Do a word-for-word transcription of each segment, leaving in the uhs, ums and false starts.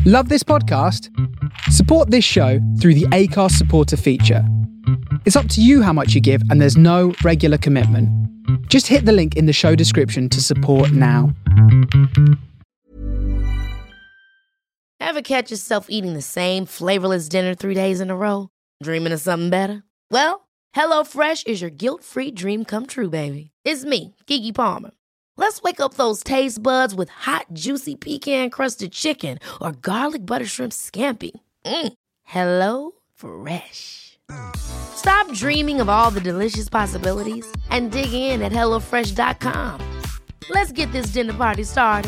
Love this podcast? Support this show through the Acast supporter feature. It's up to you how much you give, and there's no regular commitment. Just hit the link in the show description to support now. Ever catch yourself eating the same flavorless dinner three days in a row? Dreaming of something better? Well, HelloFresh is your guilt-free dream come true, baby. It's me, Keke Palmer. Let's wake up those taste buds with hot, juicy pecan-crusted chicken or garlic butter shrimp scampi. Mm. Hello Fresh. Stop dreaming of all the delicious possibilities and dig in at hello fresh dot com. Let's get this dinner party started.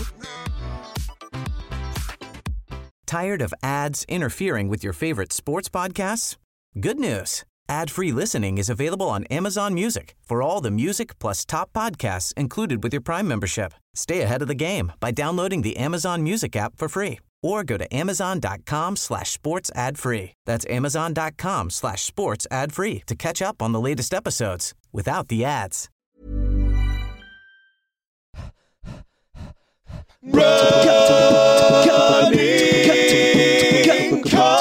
Tired of ads interfering with your favorite sports podcasts? Good news. Ad-free listening is available on Amazon Music for all the music plus top podcasts included with your Prime membership. Stay ahead of the game by downloading the Amazon Music app for free or go to amazon.com slash sports ad free. That's amazon.com slash sports ad free to catch up on the latest episodes without the ads. Running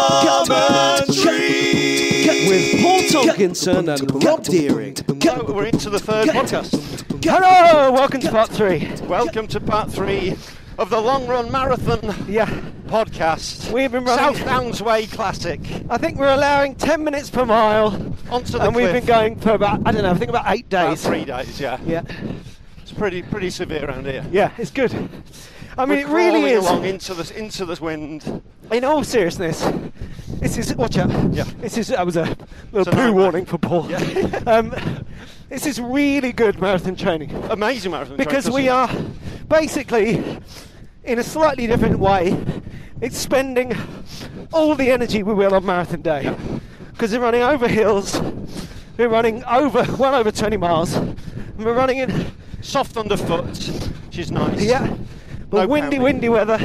commentary with Paul Tomkinson and Rob Deering. So we're into the third podcast. Hello, welcome to part three. Welcome to part three of the Long Run Marathon Yeah, podcast. we've been running. South Downs Way Classic. I think we're allowing ten minutes per mile, Onto the and we've cliff. been going for about, I don't know, I think about eight About days. three days, yeah. Yeah, It's pretty pretty severe around here. yeah, it's good. I mean, We're it really crawling is. along into the into the wind. In all seriousness, this is, watch out. Yeah. This is, that was a little It's a poo nightmare. warning for Paul. Yeah. um, this is really good marathon training. Amazing marathon. Because training, we are basically, in a slightly different way, it's spending all the energy we will on marathon day. Because we're running over hills, we're running over, well over twenty miles, and we're running in, soft underfoot, which is nice. yeah, but No windy, pounding. windy weather.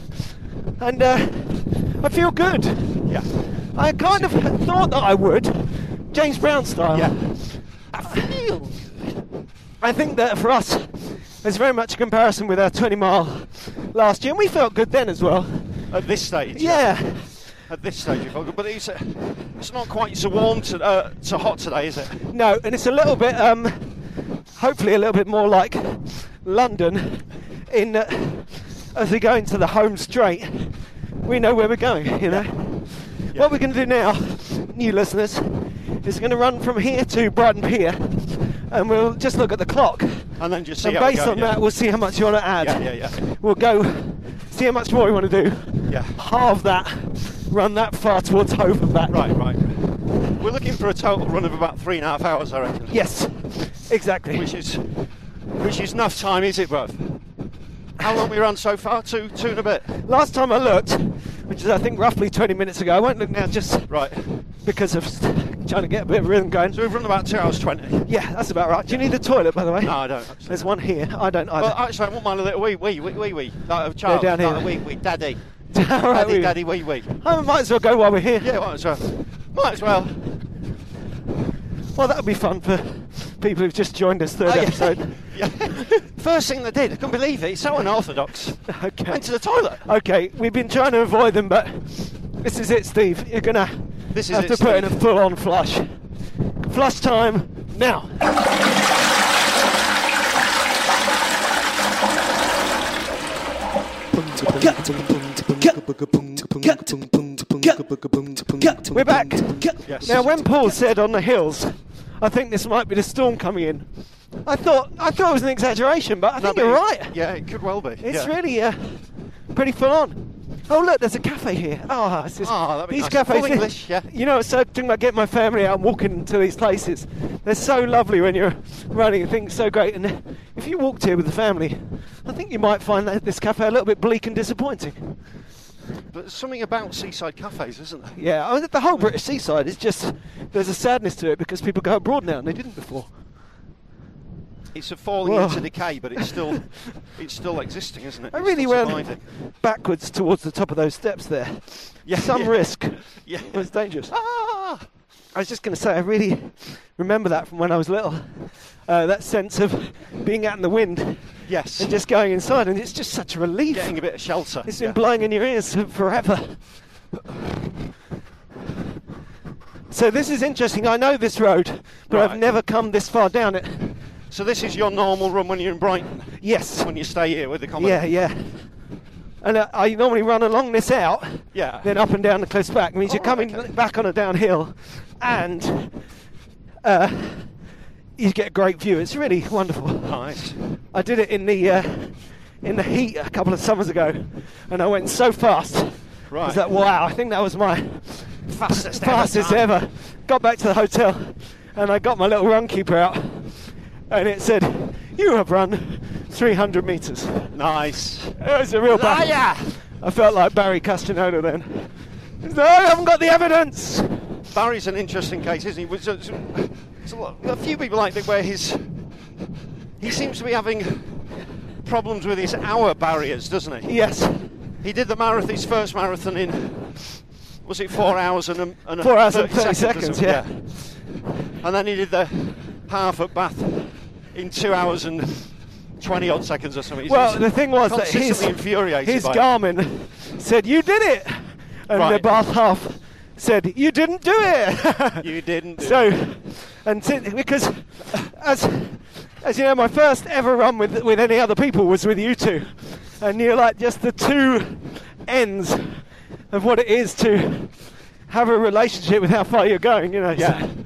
And uh, I feel good. Yeah. I kind of thought that I would, James Brown style. Yeah. I feel. I think that for us, there's very much a comparison with our twenty mile last year, and we felt good then as well. At this stage. Yeah, At this stage, you feel good, but it's uh, it's not quite so warm to uh, so hot today, is it? no, and it's a little bit, um, hopefully a little bit more like London, in uh, as we go into the home straight, we know where we're going, you know. Yeah. What we're going to do now, new listeners, is going to run from here to Brighton Pier, and we'll just look at the clock. And then just see And how we based go, on yeah. that, we'll see how much you want to add. Yeah, yeah, yeah. We'll go see how much more we want to do. Yeah. Halve that, run that far towards Hove and back. Right, right. We're looking for a total run of about three and a half hours, I reckon. Yes, exactly. Which is, which is enough time, is it, bruv? How long we run so far? Two, two and a bit. Last time I looked, which is I think roughly twenty minutes ago, I won't look now just Right. because of trying to get a bit of rhythm going. So we've run about two hours twenty. Yeah, that's about right. Do you need a toilet, by the way? No, I don't. Actually. There's one here. I don't either. Well, actually, I want mine a little wee, wee, wee, wee, wee. Like a child. down here. Like a wee, wee. Daddy. All right, Daddy, we- daddy, wee, wee. I might as well go while we're here. Yeah, might as well. Might as well. Well, that would be fun for people who've just joined us third Oh, yeah. episode. Yeah. First thing they did, I couldn't believe it. It's so unorthodox. Okay. Went to the toilet. Okay, we've been trying to avoid them, but this is it, Steve. You're gonna This is have it, to put in a Steve. full-on flush. Flush time now. We're back. Yes. Now, when Paul said on the hills, I think this might be the storm coming in. I thought I thought it was an exaggeration, but I No, think but you're it- right. Yeah, it could well be. It's yeah. really uh, pretty full on. Oh look, there's a cafe here. Oh, it's just, Oh, that'd be these nice. cafes. Full English, yeah. You know, it's so talking about getting my family out and walking to these places. They're so lovely when you're running and things so great. And if you walked here with the family, I think you might find that this cafe a little bit bleak and disappointing. But there's something about seaside cafes, isn't there? Yeah, I mean, the whole British seaside is just there's a sadness to it because people go abroad now and they didn't before. It's a falling Whoa. into decay, but it's still it's still existing, isn't it? I It's really still went surviving. backwards towards the top of those steps there. Yeah, Some yeah. risk. Yeah. It was dangerous. Ah! I was just going to say, I really remember that from when I was little. Uh, that sense of being out in the wind Yes. and just going inside, and it's just such a relief. Getting a bit of shelter. It's yeah. been blowing in your ears forever. So this is interesting. I know this road, but Right. I've never come this far down it. So this is your normal run when you're in Brighton? Yes. When you stay here with the comedy? Yeah, yeah. And uh, I normally run along this out, Yeah. then up and down the cliffs back. It means Oh, you're coming okay. back on a downhill, and uh, you get a great view. It's really wonderful. Nice. I did it in the uh, in the heat a couple of summers ago, and I went so fast. Right. I was like, wow, I think that was my Fastest, fastest ever. ever. Got back to the hotel, and I got my little run keeper out, and it said, "You have run three hundred metres." Nice. It was a real battle. Liar! I felt like Barry Castaneda then. No, I haven't got the evidence. Barry's an interesting case, isn't he? It's a, it's a, lot, a few people like that where his he seems to be having problems with his hour barriers, doesn't he? Yes, He did the marathon, his first marathon in, was it four hours and a, and a four hours and thirty or seconds. something? Yeah. And then he did the half at Bath in two hours and twenty odd seconds or something. He's- Well, he's the thing was that his consistently infuriated his by it. Garmin said, "You did it," and the Right. Bath half said, "You didn't do it." You didn't. Do So, it. and si- because as as you know, my first ever run with with any other people was with you two, and you're like just the two ends of what it is to have a relationship with how far you're going. You know, Yeah. so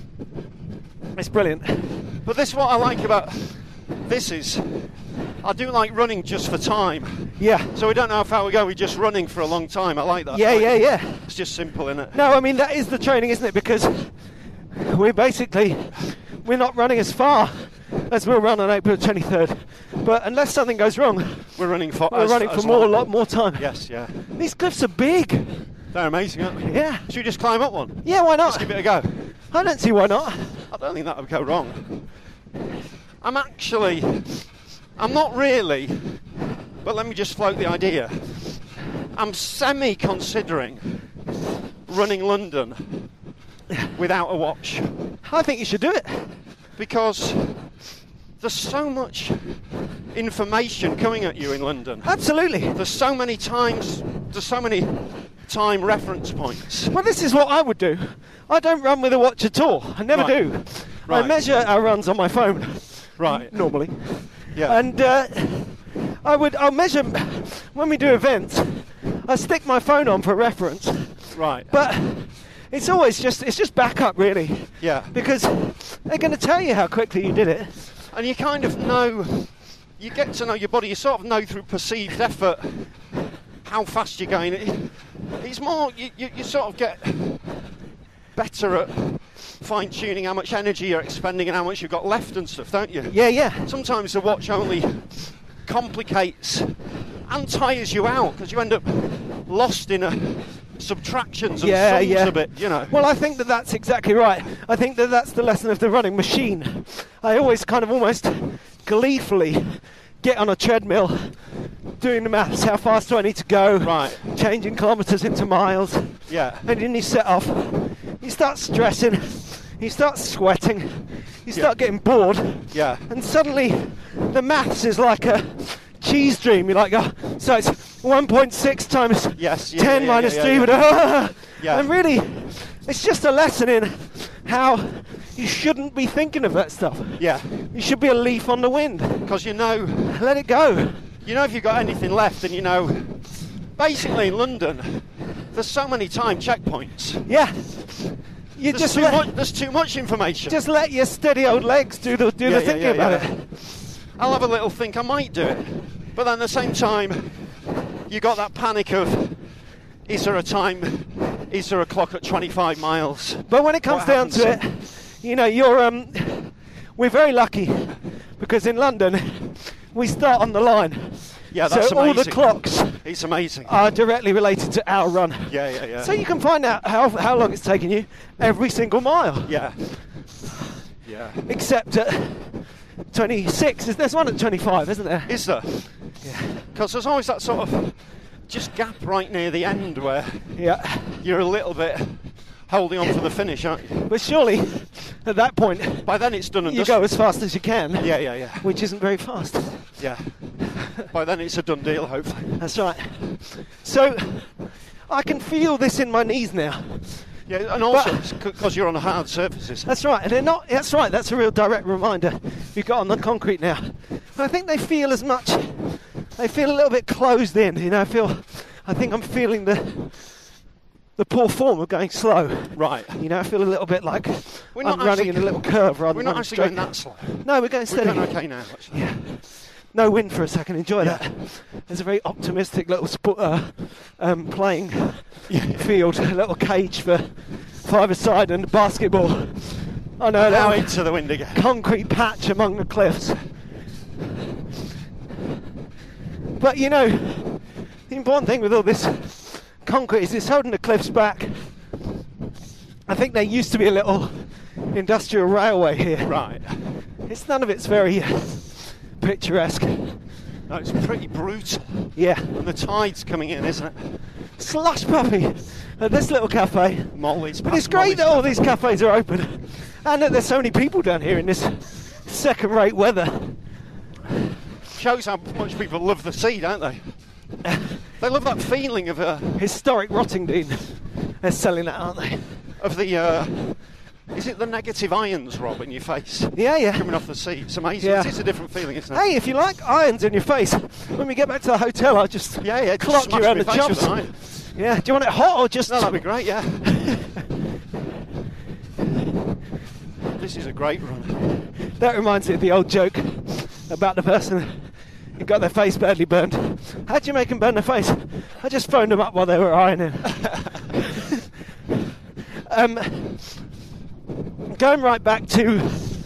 it's brilliant. But this is what I like about this is I do like running just for time. Yeah, So we don't know how far we go, we're just running for a long time. I like that. yeah, Like, yeah, yeah. It's just simple, isn't it? No, I mean that is the training, isn't it? Because we're basically we're not running as far as we'll run on April twenty-third. But unless something goes wrong, We're running for we're as- running as for more, long- lot more time. Yes, yeah. These cliffs are big. They're amazing, aren't they? Yeah. Should we just climb up one? Yeah, why Let's not? give it a go. I don't see why not. I don't think that would go wrong. I'm actually, I'm not really, but let me just float the idea. I'm semi-considering running London without a watch I think you should do it. because there's so much information coming at you in London. Absolutely. There's so many times, there's so many time reference points. Well, this is what I would do. I don't run with a watch at all. I never Right. do. I Right. measure our runs on my phone Right. normally. Yeah. And uh, I would, I'll measure when we do events. I stick my phone on for reference, right. but it's always just it's just backup really, Yeah. because they're going to tell you how quickly you did it. And you kind of know, you get to know your body, you sort of know through perceived effort how fast you're going. It, it's more, you, you, you sort of get better at fine-tuning how much energy you're expending and how much you've got left and stuff, don't you? Yeah, yeah. Sometimes the watch only complicates and tires you out because you end up lost in a subtractions and Yeah, sums yeah. a bit, you know. Well, I think that that's exactly right. I think that that's the lesson of the running machine. I always kind of almost gleefully get on a treadmill, doing the maths. How fast do I need to go? Right. Changing kilometres into miles. Yeah. And then you set off. You start stressing. You start sweating. You start Yeah. getting bored. Yeah. And suddenly, the maths is like a cheese dream. You're like, oh, so it's one point six times Yes, yeah, ten yeah, minus yeah, three. yeah, But, yeah. Yeah. And really, it's just a lesson in how you shouldn't be thinking of that stuff. Yeah. You should be a leaf on the wind. Because you know, Let it go. you know if you've got anything left, and you know, basically in London, there's so many time checkpoints. Yeah. You There's just too let, much. There's too much information. just let your steady old legs do the do Yeah, the yeah, thinking yeah, about yeah. it. I'll have a little think. I might do it, but then at the same time, you got that panic of, is there a time? Is there a clock at twenty-five miles? But when it comes What down to it, happens? you know, you're um, we're very lucky because in London we start on the line. Yeah, that's so all the amazing. clocks It's amazing. are directly related to our run. Yeah, yeah, yeah. So you can find out how how long it's taken you every single mile. Yeah. Yeah. Except at twenty-six. There's one at twenty-five, isn't there? Is there? Yeah. Because there's always that sort of just gap right near the end where Yeah. you're a little bit holding on for the finish, aren't you? But surely, at that point, By then it's done and you dusted. go as fast as you can. Yeah, yeah, yeah. Which isn't very fast. Yeah. By then it's a done deal, hopefully. That's right. So I can feel this in my knees now. Yeah, and also because you're on hard surfaces. That's right, and they're not. That's right. That's a real direct reminder. You've got on the concrete now. And I think they feel as much. They feel a little bit closed in. You know, I feel. I think I'm feeling the the poor form of going slow. Right. You know, I feel a little bit like we're I'm not running actually, in a little curve rather we're than not actually straight. going that slow. No, we're going steady. We're going okay now, actually. Yeah. No wind for a second. Enjoy Yeah. that. There's a very optimistic little sp- uh, um, playing field, a little cage for five-a-side and basketball. I know Now that into the wind again. concrete patch among the cliffs. But you know, the important thing with all this concrete is it's holding the cliffs back. I think there used to be a little industrial railway here. Right. It's none of it's very uh, picturesque. No, it's pretty brutal. Yeah. And the tide's coming in, isn't it? Slush puppy at this little cafe. Molly's. But it's great that all these cafes are open and that there's so many people down here in this second-rate weather. Shows how much people love the sea, don't they? They love that feeling of uh, Historic Rottingdean. They're selling that, aren't they? of the. Uh, is it the negative ions, Rob, in your face? Yeah, yeah. Coming off the sea. It's amazing. Yeah. It's, it's a different feeling, isn't it? Hey, if you like irons in your face, when we get back to the hotel, I'll just Yeah, yeah. Just clock smash you around me the face with chops. an iron. Yeah, do you want it hot or just... No, that'd be great. Yeah. This is a great run. That reminds me of the old joke about the person who got their face badly burned. How'd you make them burn their face? I just phoned them up while they were ironing. um, going right back to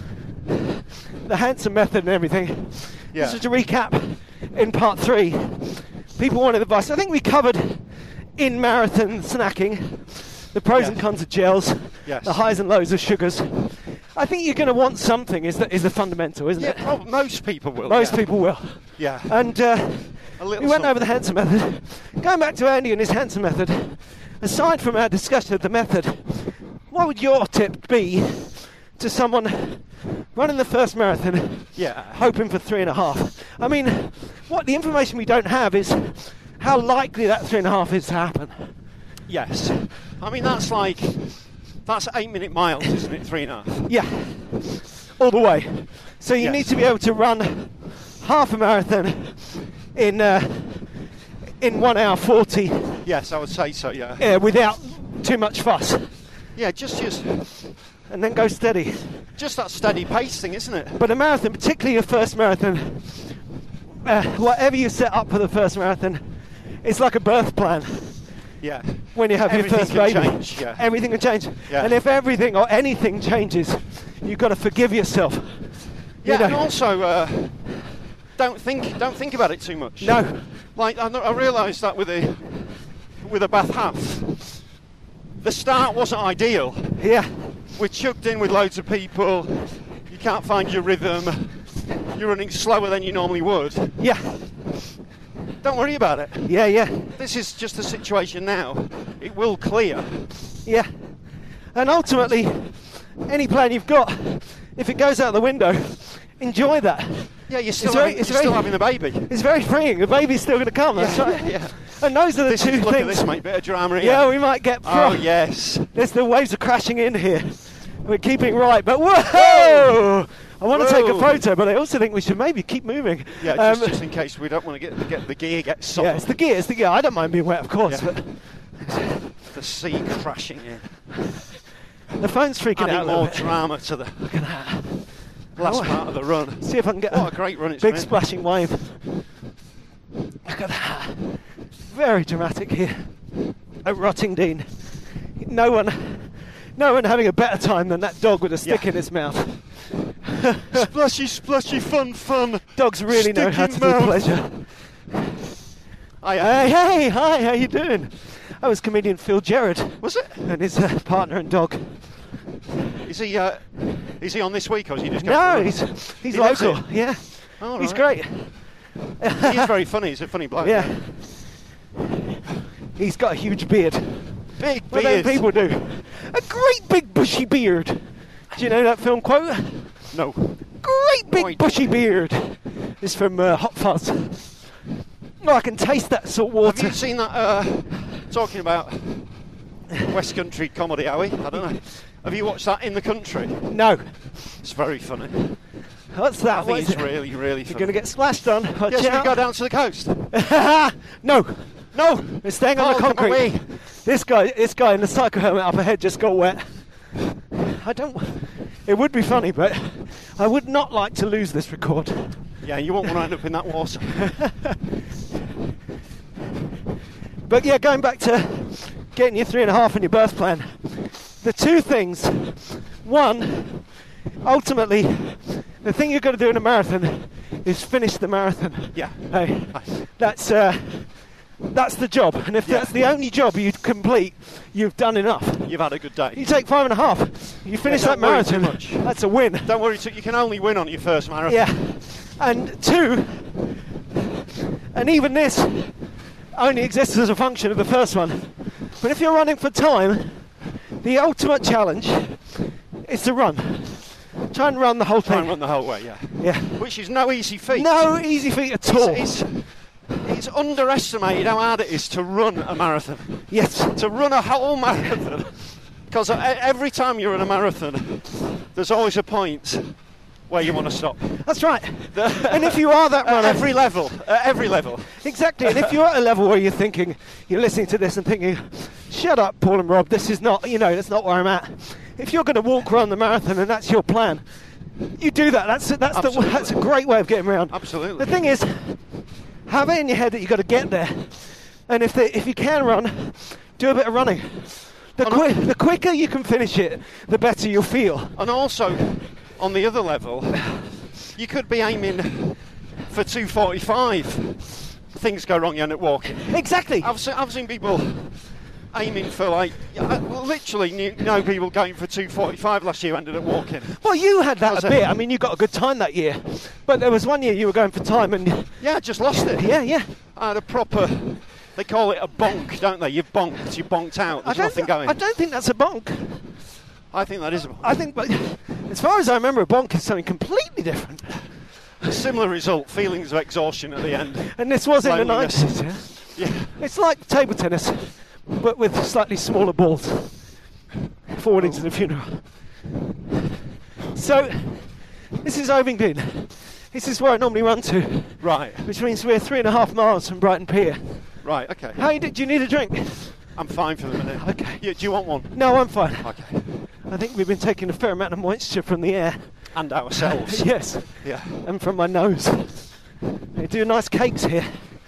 the Hanson method and everything. Yeah. Just to recap, in part three, people wanted advice. I think we covered in marathon snacking the pros Yes. and cons of gels, Yes. the highs and lows of sugars. I think you're going to want something is the, is the fundamental, isn't Yeah, it? well, most people will. Most yeah. people will. Yeah. And uh, A little we went something. over the Hanson method. Going back to Andy and his Hanson method, aside from our discussion of the method, what would your tip be to someone running the first marathon, Yeah. hoping for three and a half? I mean, what the information we don't have is how likely that three and a half is to happen. Yes. I mean, that's like, that's eight minute miles, isn't it? Three and a half. Yeah, all the way. So you Yes. need to be able to run half a marathon in uh, in one hour forty Yes, I would say so, yeah. uh, without too much fuss, Yeah, just, just, and then go steady. just that steady pace thing, isn't it? But a marathon, particularly your first marathon, uh, whatever you set up for the first marathon, it's like a birth plan. Yeah. When you have Everything your first can baby, change, yeah. everything can change. Yeah. And if everything or anything changes, you've got to forgive yourself. Yeah, You know. and also, uh, don't think, don't think about it too much. No. Like, I, I realised that with a, with a Bath half, the start wasn't ideal. Yeah. We're chucked in with loads of people. You can't find your rhythm. You're running slower than you normally would. Yeah. Don't worry about it. Yeah. Yeah. This is just the situation now. It will clear. Yeah. And ultimately, any plan you've got, if it goes out the window, enjoy that. Yeah, you're still, It's very- having, it's you're still very- having the baby. It's very freeing. The baby's still going to come. That's Yeah, right. yeah. And those are the This two is, look things. at this, mate. Bit of drama here. Yeah, we might get. Oh, pro- yes. There's the waves are crashing in here. We're keeping right, but whoa! I want to take a Whoa. photo, but I also think we should maybe keep moving. Yeah, Um, just, just in case we don't want to get, get the gear gets soft. yeah, it's the gear. It's the gear. I don't mind being wet, of course, Yeah. but The sea crashing in. the phone's freaking Adding out a little more bit. drama to the Look at that. last Oh. part of the run. See if I can get What a great run it's big been. splashing wave. Look at that. Very dramatic here at Rottingdean. No one, no one having a better time than that dog with a stick Yeah. in his mouth. Splashy, splashy, fun, fun. Dogs really know Stick how in to do mouth. pleasure. I, uh, Hey, hey, hi, how you doing? That was comedian Phil Gerard was it? and his uh, partner and dog. Is he? Uh, is he on this week, or is he just? going No, for he's a run? he's He lives local. here? Yeah, Oh, he's right. great. He is very funny. He's a funny bloke. Yeah, he's got a huge beard. Big What do beard. people do? A great big bushy beard. Do you know that film quote? No. Great big Right. bushy beard. is from uh, Hot Fuzz. Oh, I can taste that salt water. Have you seen that, uh, talking about West Country comedy, Howie? I don't know. Have you watched that In the Country? No. It's very funny. What's that? I think What is it's it? really, really You're funny. going to get splashed on. Watch Yes, we out. go down to the coast. No. No. We're staying on Oh, the come concrete. away. This guy, this guy in the cycle helmet up ahead just got wet. I don't... It would be funny, but I would not like to lose this record. Yeah, you won't want to end up in that water. But yeah, going back to getting your three and a half in your birth plan, the two things, one, ultimately, the thing you've got to do in a marathon is finish the marathon. Yeah. Hey, that's uh, that's the job, and if Yeah. that's the only job you complete, you've done enough. You've had a good day. You take five and a half, you finish Yeah, that don't worry too marathon, much. that's a win. Don't worry, you can only win on your first marathon. Yeah, and two, and even this only exists as a function of the first one. But if you're running for time, the ultimate challenge is to run. Try and run the whole Try thing. and run the whole way, yeah. Yeah. Which is no easy feat. No easy feat at all. It's, it's, it's underestimated how hard it is to run a marathon. Yes. To run a whole marathon. Because every time you're in a marathon, there's always a point where you want to stop. That's right. And if you are that At runner, every level, at every level. exactly. And if you're at a level where you're thinking, you're listening to this and thinking, shut up, Paul and Rob, this is not, you know, that's not where I'm at. If you're going to walk around the marathon and that's your plan, you do that. That's that's the, Absolutely. that's a great way of getting around. Absolutely. The thing is, have it in your head that you've got to get there, and if the, if you can run, do a bit of running. The, And qui- I- the quicker you can finish it, the better you'll feel. And also, on the other level, you could be aiming for two forty-five. Things go wrong, you end up walking. Exactly. I've seen, I've seen people aiming for, like, I literally knew, know people going for two forty-five last year who ended up walking. Well, you had that Was a it? bit. I mean, you got a good time that year, but there was one year you were going for time, and Yeah, I just lost it. yeah, yeah. I had a proper, they call it a bonk, don't they? You've bonked, you bonked out, I there's don't. nothing going. I don't think that's a bonk. I think that is a bonk. I think, but as far as I remember, a bonk is something completely different. A similar result, feelings of exhaustion at the end. And this was in the Loneliness. nineties. Yeah? Yeah. It's like table tennis, but with slightly smaller balls. Forward into the funeral. So, this is Ovingdean. This is where I normally run to, Right, which means we're three and a half miles from Brighton Pier. right, okay. How you do, do you need a drink? I'm fine for the minute. Okay. Yeah, do you want one? No, I'm fine. Okay. I think we've been taking a fair amount of moisture from the air. And ourselves. Yes, Yeah. and from my nose. They do nice cakes here.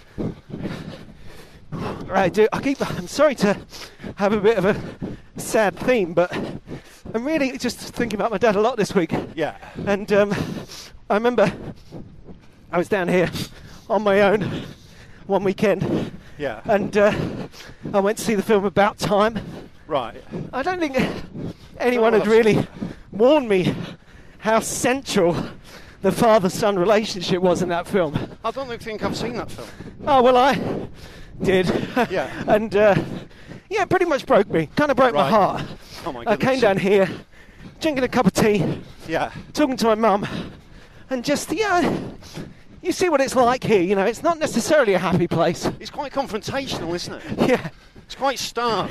Right, do I keep? I'm sorry to have a bit of a sad theme, but I'm really just thinking about my dad a lot this week. Yeah. And um, I remember I was down here on my own one weekend, Yeah. and uh, I went to see the film About Time. Right. I don't think anyone Oh, had that's- really warned me how central the father-son relationship was in that film. I don't think I've seen that film. Oh, well, I did. Yeah. And, uh, yeah, it pretty much broke me. Kind of broke my Right. heart. Oh my I goodness. came down here, drinking a cup of tea, Yeah. talking to my mum, and just, yeah, you see what it's like here, you know, it's not necessarily a happy place. It's quite confrontational, isn't it? Yeah. It's quite stark.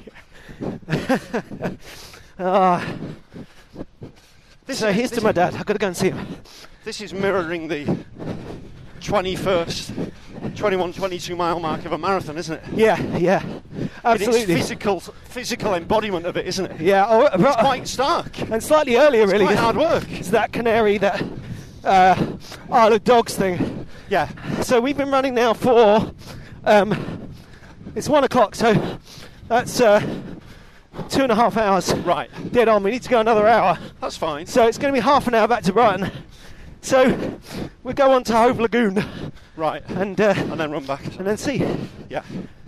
Ah, This so is- here's this to my is- dad. I've got to go and see him. This is mirroring the twenty-first, twenty-one, twenty-two mile mark of a marathon, isn't it? Yeah, yeah, It's absolutely. physical, physical embodiment of it, isn't it? Yeah, oh, It's quite stark. and slightly earlier, really. quite hard work. It's that Canary, that uh, Isle of Dogs thing. Yeah. So we've been running now for, um, it's one o'clock, so that's uh, two and a half hours. Right. Dead on. We need to go another hour. That's fine. So it's going to be half an hour back to Brighton. So we'll go on to Hove Lagoon Right. and uh, And then run back. and then see. Yeah.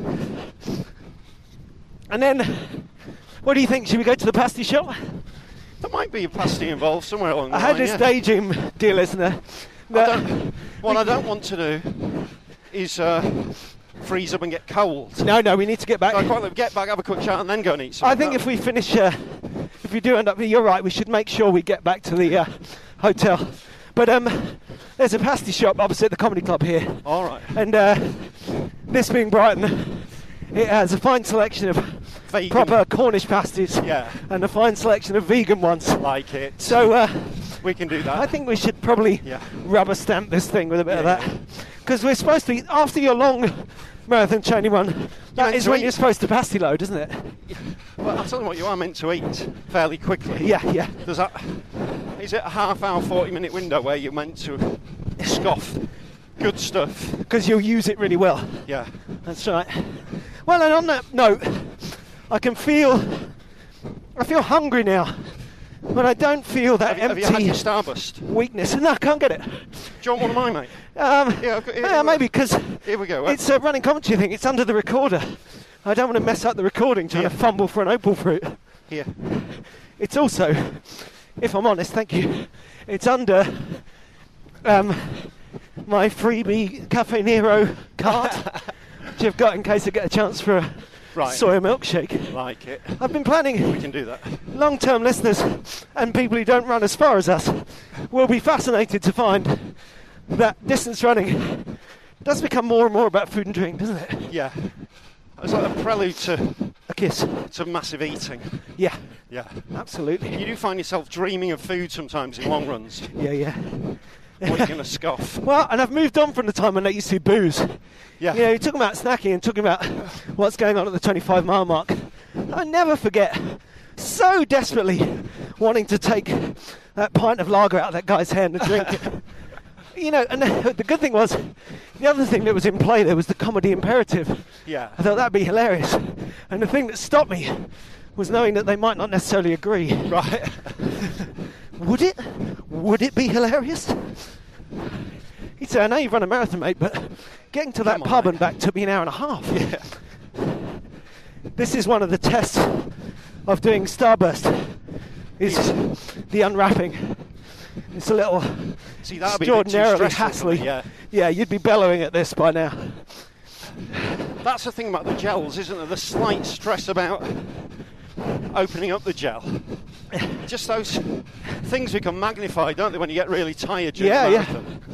And then, what do you think? Should we go to the pasty shop? There might be a pasty involved somewhere along the I had line, this yeah. daydream, dear listener. I that- don't, what I don't want to do is uh, freeze up and get cold. No, no, we need to get back. So I quite like get back, have a quick chat, and then go and eat something. I think if we finish, uh, if we do end up, you're right, we should make sure we get back to the uh, hotel But um, there's a pasty shop opposite the comedy club here. All right. And uh, this being Brighton, it has a fine selection of Vegan. proper Cornish pasties. Yeah. And a fine selection of vegan ones. Like it. So uh, we can do that. I think we should probably Yeah. rubber stamp this thing with a bit Yeah, of that. Because we're supposed to be, after your long marathon training run, that meant is to when eat. you're supposed to pasty load, isn't it? Well, I'll tell you what, you are meant to eat fairly quickly. Yeah, yeah. Does that? Is it a half hour, forty minute window where you're meant to scoff good stuff? Because you'll use it really well. Yeah. That's right. Well, and on that note, I can feel, I feel hungry now, but I don't feel that Have you, have empty you had your Starburst? weakness. No, I can't get it. Do you want one of mine, mate? Um, Yeah, I've got- here yeah, we maybe go. because Here we go. it's a running commentary thing. It's under the recorder. I don't want to mess up the recording trying Yeah. to fumble for an opal fruit. Here. It's also, if I'm honest, thank you, it's under um, my freebie Cafe Nero card, which I've got in case I get a chance for a Right. soya milkshake. Like it. I've been planning, We can do that. long-term listeners and people who don't run as far as us will be fascinated to find that distance running does become more and more about food and drink, doesn't it? Yeah. It's like a prelude to, A kiss. to massive eating. Yeah, Yeah. absolutely. You do find yourself dreaming of food sometimes in long runs. Yeah, yeah. What are you going to scoff? Well, and I've moved on from the time when they used to booze. Yeah. You know, you're talking about snacking and talking about what's going on at the twenty-five mile mark. I never forget so desperately wanting to take that pint of lager out of that guy's hand and drink it. You know, and the, the good thing was, the other thing that was in play there was the comedy imperative. Yeah. I thought that'd be hilarious. And the thing that stopped me was knowing that they might not necessarily agree. Right. Would it? Would it be hilarious? He'd say, I know you've run a marathon, mate, but getting to that Come on, pub mate. and back took me an hour and a half. Yeah. This is one of the tests of doing Starburst, is the unwrapping. It's a little See, that'd be a bit too extraordinarily stressful for me, hassly. yeah. Yeah, you'd be bellowing at this by now. That's the thing about the gels, isn't there? The slight stress about opening up the gel. Just those things become magnified, don't they, when you get really tired during Yeah, the yeah. marathon?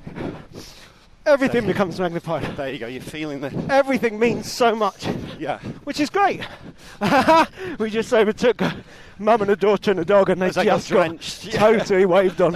Everything becomes magnified. There you go, you're feeling the... Everything means so much, Yeah. which is great. We just overtook a mum and a daughter and a dog, and they As they got just got drenched. Yeah. totally waved on.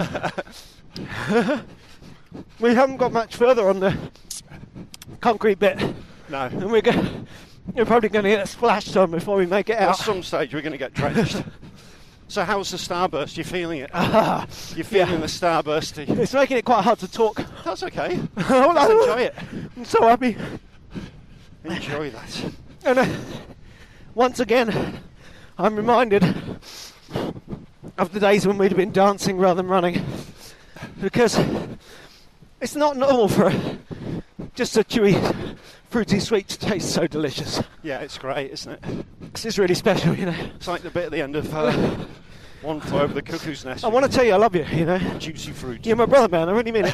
We haven't got much further on the concrete bit, No. and we're go- we're probably going to get a splash on before we make it At out. some stage we're going to get drenched. So how's the Starburst? You feeling it? Ah, You're feeling yeah. the Starbursty? It's making it quite hard to talk. That's okay. Oh, Just no. enjoy it. I'm so happy. Enjoy that. And uh, once again, I'm reminded of the days when we'd have been dancing rather than running, because it's not normal for just a chewy, fruity sweet to taste so delicious. Yeah, it's great, isn't it? This is really special, you know. It's like the bit at the end of uh, One Flew Over the Cuckoo's Nest. I want to tell you I love you, you know. Juicy fruit. You're my brother, man. I really mean it.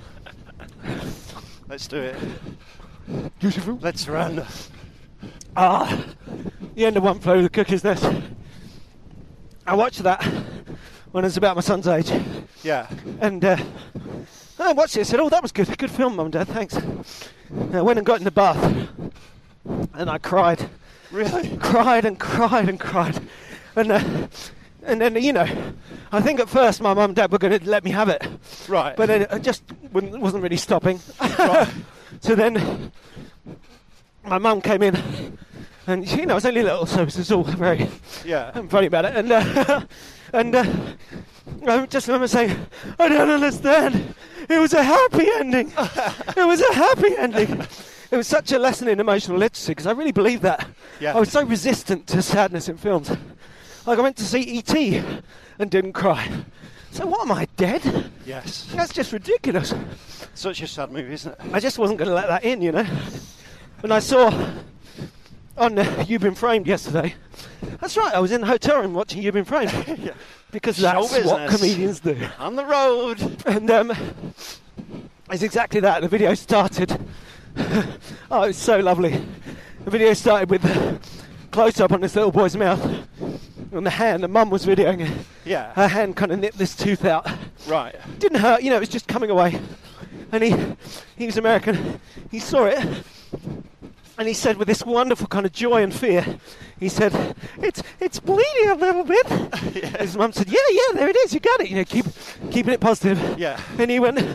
Let's do it. Juicy fruit. Let's run. Ah, the end of One Flew Over the Cuckoo's Nest. I watched that when I was about my son's age, Yeah. and uh, I watched it and said, oh, that was good. Good film, Mum and Dad, thanks. And I went and got in the bath, and I cried. Really? Cried and cried and cried. And uh, and then, you know, I think at first my mum and dad were going to let me have it. Right. But then it just wouldn't- wasn't really stopping. Right. So then my mum came in, and, you know, I was only little, so it was all very Yeah. I'm funny about it. And uh, and uh, I just remember saying, I don't understand. It was a happy ending. It was a happy ending. It was such a lesson in emotional literacy, because I really believe that. Yeah. I was so resistant to sadness in films. Like, I went to see E T and didn't cry. So what, am I dead? Yes. That's just ridiculous. Such a sad movie, isn't it? I just wasn't going to let that in, you know. When I saw on uh, You've Been Framed yesterday, that's right, I was in the hotel room watching You've Been Framed. Yeah. Because Show that's what business. comedians do. On the road. And um, it's exactly that. The video started. Oh, it was so lovely. The video started with the close-up on this little boy's mouth on the hand. The mum was videoing it. Yeah. Her hand kind of nipped this tooth out. Right. Didn't hurt, you know, it was just coming away. And he, he was American. He saw it. And he said, with this wonderful kind of joy and fear, he said, it's it's bleeding a little bit. Yeah. His mum said, yeah, yeah, there it is, you got it. You know, keep keeping it positive. Yeah. And he went, this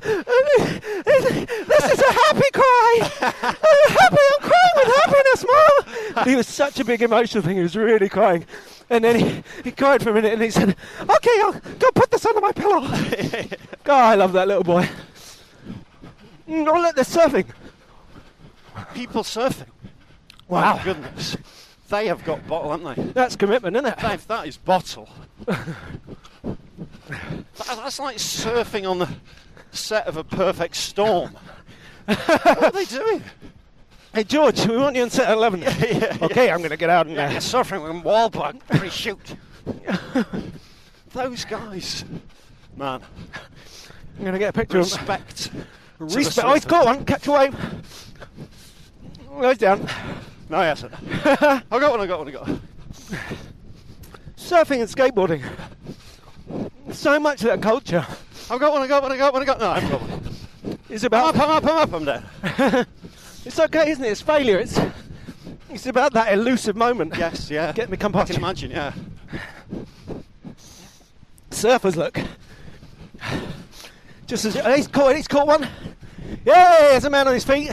is a happy cry. I'm happy, I'm crying with happiness, Mum. He was such a big emotional thing, he was really crying. And then he, he cried for a minute and he said, okay, I'll go put this under my pillow. God, I love that little boy. Mm, oh, look, they're surfing. People surfing. Wow. My goodness. They have got bottle, haven't they? That's commitment, isn't it? They've, that is bottle. that, that's like surfing on the set of A Perfect Storm. What are they doing? Hey, George, we want you on set at eleven. Yeah, yeah, okay, yeah. I'm going to get out and... Yeah, uh, you're surfing with Wahlberg. Pretty shoot. Those guys. Man. I'm going to get a picture Respect. of him. Respect. Oh, he's caught one. Catch a wave. Oh, he's down. No, yes. I got one, I got one, I got one. Surfing and skateboarding. So much of that culture. I've got one, I got one, I got one, I got No, I've got one. It's about... I'm up, I'm up, I'm up, I'm down. It's okay, isn't it? It's failure. It's it's about that elusive moment. Yes, yeah. Get me come I past can you. imagine, yeah. Surfers, look. Just as... He's caught, he's caught one. Yeah, there's a man on his feet.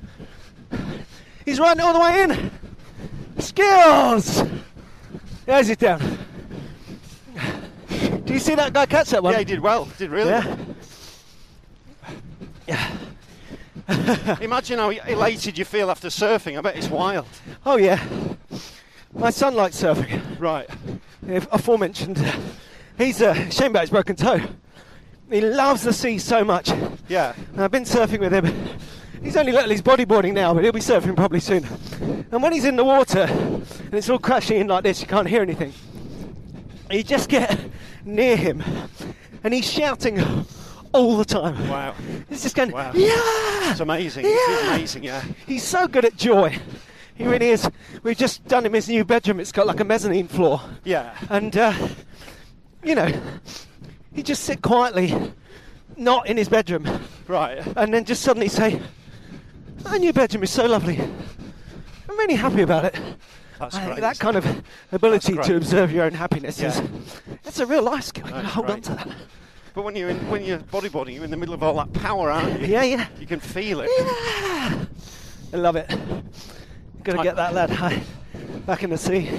He's riding all the way in. Skills! There's it down. Do you see that guy catch that one? Yeah, he did well. Did really Yeah. well. Yeah. Imagine how elated you feel after surfing. I bet it's wild. Oh, yeah. My son likes surfing. Right. If aforementioned. He's uh, shame about his broken toe. He loves the sea so much. Yeah. And I've been surfing with him. He's only little, he's bodyboarding now, but he'll be surfing probably soon. And when he's in the water, and it's all crashing in like this, you can't hear anything. You just get near him, and he's shouting all the time. Wow. He's just going, Wow. yeah! It's amazing. Yeah! It's amazing, yeah. He's so good at joy. He really is. We've just done him his new bedroom. It's got like a mezzanine floor. Yeah. And, uh, you know, he'd just sit quietly, not in his bedroom. Right. And then just suddenly say, my new bedroom is so lovely. I'm really happy about it. That's I think great. that kind of ability That's to great. observe your own happiness Yeah. is it's a real life skill. You've got to That's hold on great. to that. But when you're in, when you're bodyboarding, you're in the middle of all that power, aren't you? Yeah, yeah. You can feel it. Yeah. I love it. Got to I- get that lad high back in the sea.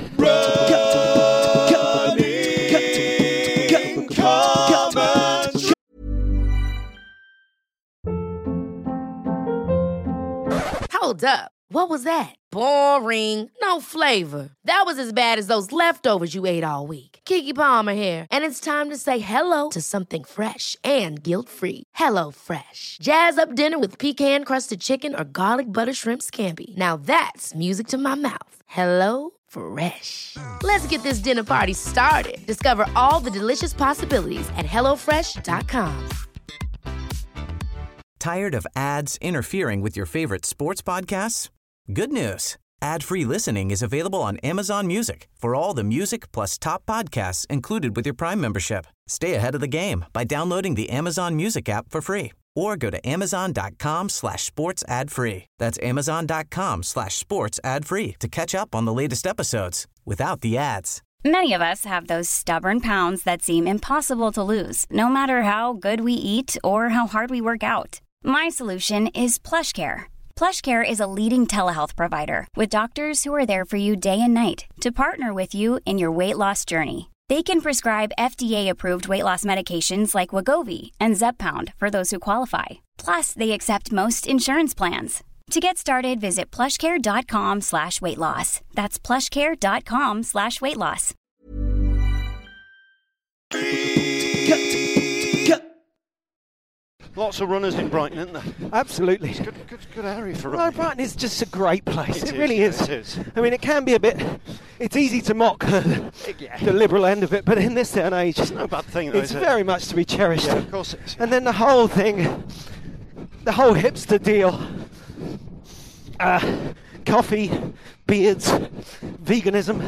Hold up. What was that? Boring. No flavor. That was as bad as those leftovers you ate all week. Keke Palmer here, and it's time to say hello to something fresh and guilt-free. Hello Fresh. Jazz up dinner with pecan-crusted chicken or garlic butter shrimp scampi. Now that's music to my mouth. Hello Fresh. Let's get this dinner party started. Discover all the delicious possibilities at hello fresh dot com. Tired of ads interfering with your favorite sports podcasts? Good news. Ad-free listening is available on Amazon Music for all the music plus top podcasts included with your Prime membership. Stay ahead of the game by downloading the Amazon Music app for free or go to amazon.com slash sports ad free. That's amazon.com slash sports ad free to catch up on the latest episodes without the ads. Many of us have those stubborn pounds that seem impossible to lose, no matter how good we eat or how hard we work out. My solution is PlushCare. PlushCare is a leading telehealth provider with doctors who are there for you day and night to partner with you in your weight loss journey. They can prescribe F D A-approved weight loss medications like Wegovy and Zepbound for those who qualify. Plus, they accept most insurance plans. To get started, visit plushcare.com slash weight loss. That's plushcare.com slash weight loss. Lots of runners in Brighton, isn't there? Absolutely. Good, good, good area for Well, running. Brighton is just a great place. It It, is, really is. it is. I mean, it can be a bit. It's easy to mock the, the liberal end of it, but in this day and age, It's no bad thing, though, it's is it? very much to be cherished. Yeah, of course it is. And then the whole thing, the whole hipster deal, uh, coffee, beards, veganism.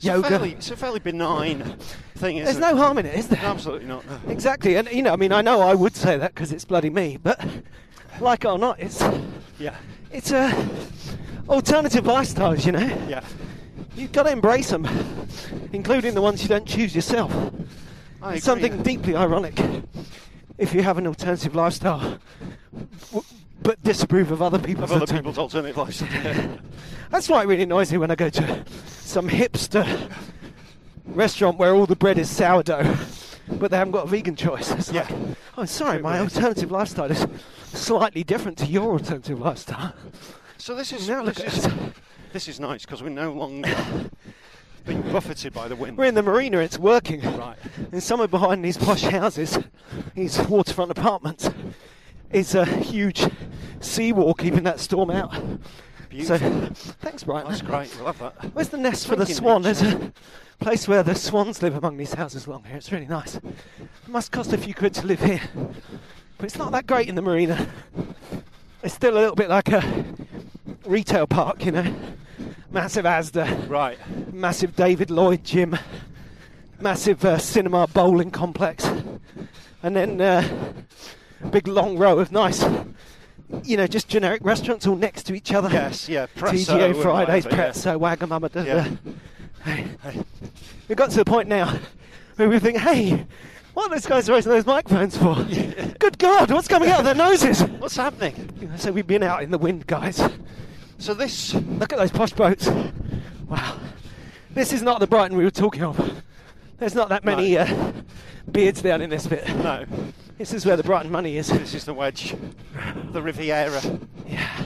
It's yoga. A fairly, it's a fairly benign thing, isn't There's it? no harm in it, is there? Absolutely not. No. Exactly, and you know, I mean, I know I would say that because it's bloody me, but like it or not, it's Yeah. it's a alternative lifestyles, you know. Yeah. You've got to embrace them, including the ones you don't choose yourself. I It's agree. something deeply ironic if you have an alternative lifestyle, w- but disapprove of other people's Of other alternative. people's alternative lifestyle. That's why it really annoys me when I go to some hipster restaurant where all the bread is sourdough, but they haven't got a vegan choice. It's Yeah. like, oh, sorry, It my really is. alternative lifestyle is slightly different to your alternative lifestyle. So this is Now look this at is, us. this is nice because we're no longer being buffeted by the wind. We're in the marina, it's working. Right. And somewhere behind these posh houses, these waterfront apartments, is a huge seawall keeping that storm out. Beautiful. So, thanks, Brian. That's great. We'll have that. Where's the nest for the Thinking swan? nature. There's a place where the swans live among these houses along here. It's really nice. It must cost a few quid to live here, but it's not that great in the marina. It's still a little bit like a retail park, you know. Massive Asda, Right. massive David Lloyd gym, massive uh, cinema bowling complex, and then uh, a big long row of nice, you know, just generic restaurants all next to each other. Yes. Yeah. T Prezzo G A and Fridays, whatever, yeah. Prezzo, Wagamama. Da, Yeah. da. Hey. We've got to the point now where we think, hey, what are those guys raising those microphones for? Good God, what's coming out of their noses? What's happening? You know, so we've been out in the wind, guys. So this. Look at those posh boats. Wow. This is not the Brighton we were talking of. There's not that many No. uh, beards down in this bit. No. This is where the Brighton money is. This is the wedge. The Riviera. Yeah.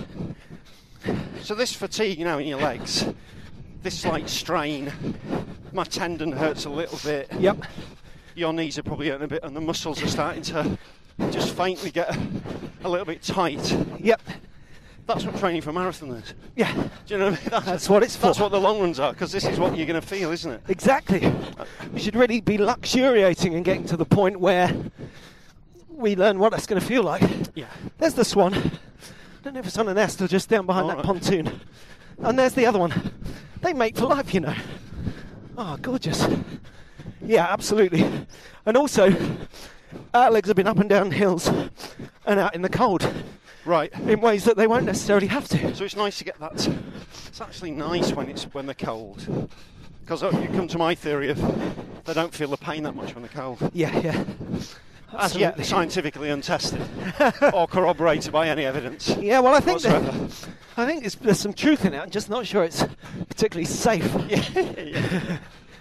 So this fatigue now in your legs, this slight strain, my tendon hurts a little bit. Yep. Your knees are probably hurting a bit, and the muscles are starting to just faintly get a, a little bit tight. Yep. That's what training for marathon is. Yeah. Do you know what I mean? That's, That's what it's for. That's what the long runs are, because this is what you're going to feel, isn't it? Exactly. We should really be luxuriating and getting to the point where we learn what that's going to feel like. Yeah. There's the swan. I don't know if it's on a nest or just down behind All that right. pontoon. And there's the other one. They mate for life, you know. Oh, gorgeous. Yeah, absolutely. And also, our legs have been up and down hills and out in the cold Right. in ways that they won't necessarily have to. So it's nice to get that. It's actually nice when it's when they're cold, because you come to my theory of they don't feel the pain that much when they're cold. Yeah, yeah. As yet, Absolutely. scientifically untested or corroborated by any evidence. Yeah, well, I think that, whatsoever. I think there's, there's some truth in it. I'm just not sure it's particularly safe. Yeah.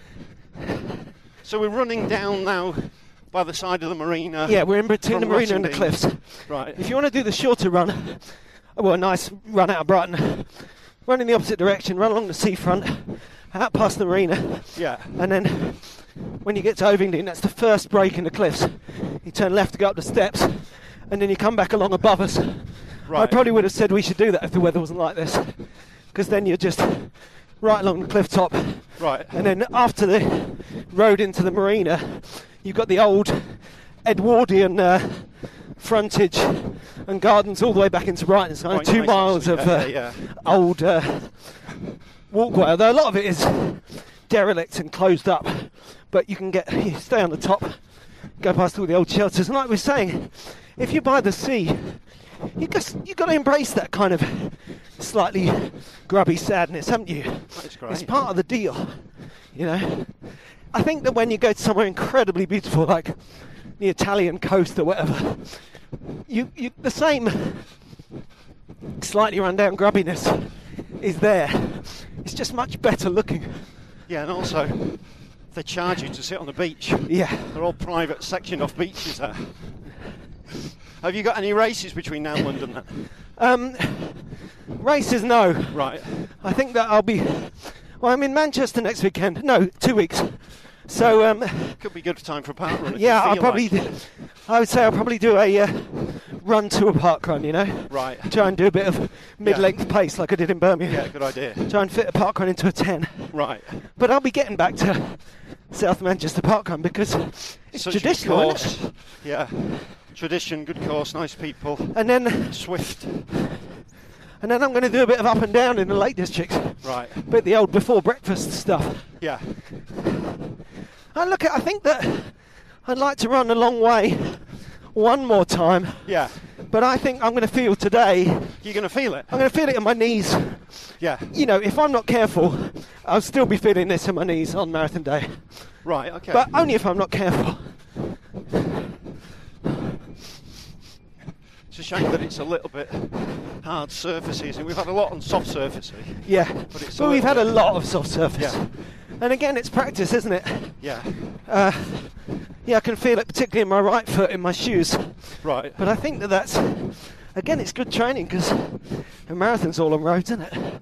So we're running down now by the side of the marina. Yeah, we're in between the from marina and the Rottingdean. cliffs. Right. If you want to do the shorter run, well, a nice run out of Brighton, run in the opposite direction, run along the seafront, out past the marina, Yeah. and then when you get to Ovingdean, that's the first break in the cliffs. You turn left to go up the steps, and then you come back along above us. I Right. probably would have said we should do that if the weather wasn't like this, because then you're just right along the cliff top. Right. And then after the road into the marina, you've got the old Edwardian uh, frontage and gardens all the way back into Brighton. It's kind Quite of two nice, miles of actually. uh, Yeah, yeah. old uh, walkway, although a lot of it is derelict and closed up. But you can get, you stay on the top, go past all the old shelters. And like we were saying, if you're by the sea, you just, you've got to embrace that kind of slightly grubby sadness, haven't you? That's great. It's part of the deal, you know. I think that when you go to somewhere incredibly beautiful, like the Italian coast or whatever, you, you the same slightly run down grubbiness is there. It's just much better looking. Yeah, and also they charge you to sit on the beach. Yeah. They're all private sectioned off beaches there. Have you got any races between now and London then? Um, races, no. Right. I think that I'll be. Well, I'm in Manchester next weekend. No, two weeks. So, um, Could be good time for a park run. if yeah, you I'll feel probably. like. Do, I would say I'll probably do a uh, run to a park run. You know. Right. Try and do a bit of mid-length pace like I did in Birmingham. Yeah, good idea. Try and fit a park run into a ten. Right. But I'll be getting back to South Manchester Park Run because it's Such a good traditional, course. isn't it? Yeah. Tradition, good course, nice people. And then, Swift. and And then I'm going to do a bit of up and down in the Lake District. Right. A bit the old before breakfast stuff. Yeah. And look, I think that I'd like to run a long way one more time. Yeah. But I think I'm going to feel today... You're going to feel it? I'm going to feel it in my knees. Yeah. You know, if I'm not careful, I'll still be feeling this in my knees on marathon day. Right, okay. But only if I'm not careful. It's a shame that it's a little bit hard surfaces, and we've had a lot on soft surfaces. Yeah, but it's well, we've had bit... a lot of soft surface. Yeah. And again, it's practice, isn't it? Yeah. Uh, yeah, I can feel it particularly in my right foot in my shoes. Right. But I think that that's, again, it's good training because a marathon's all on roads, isn't it?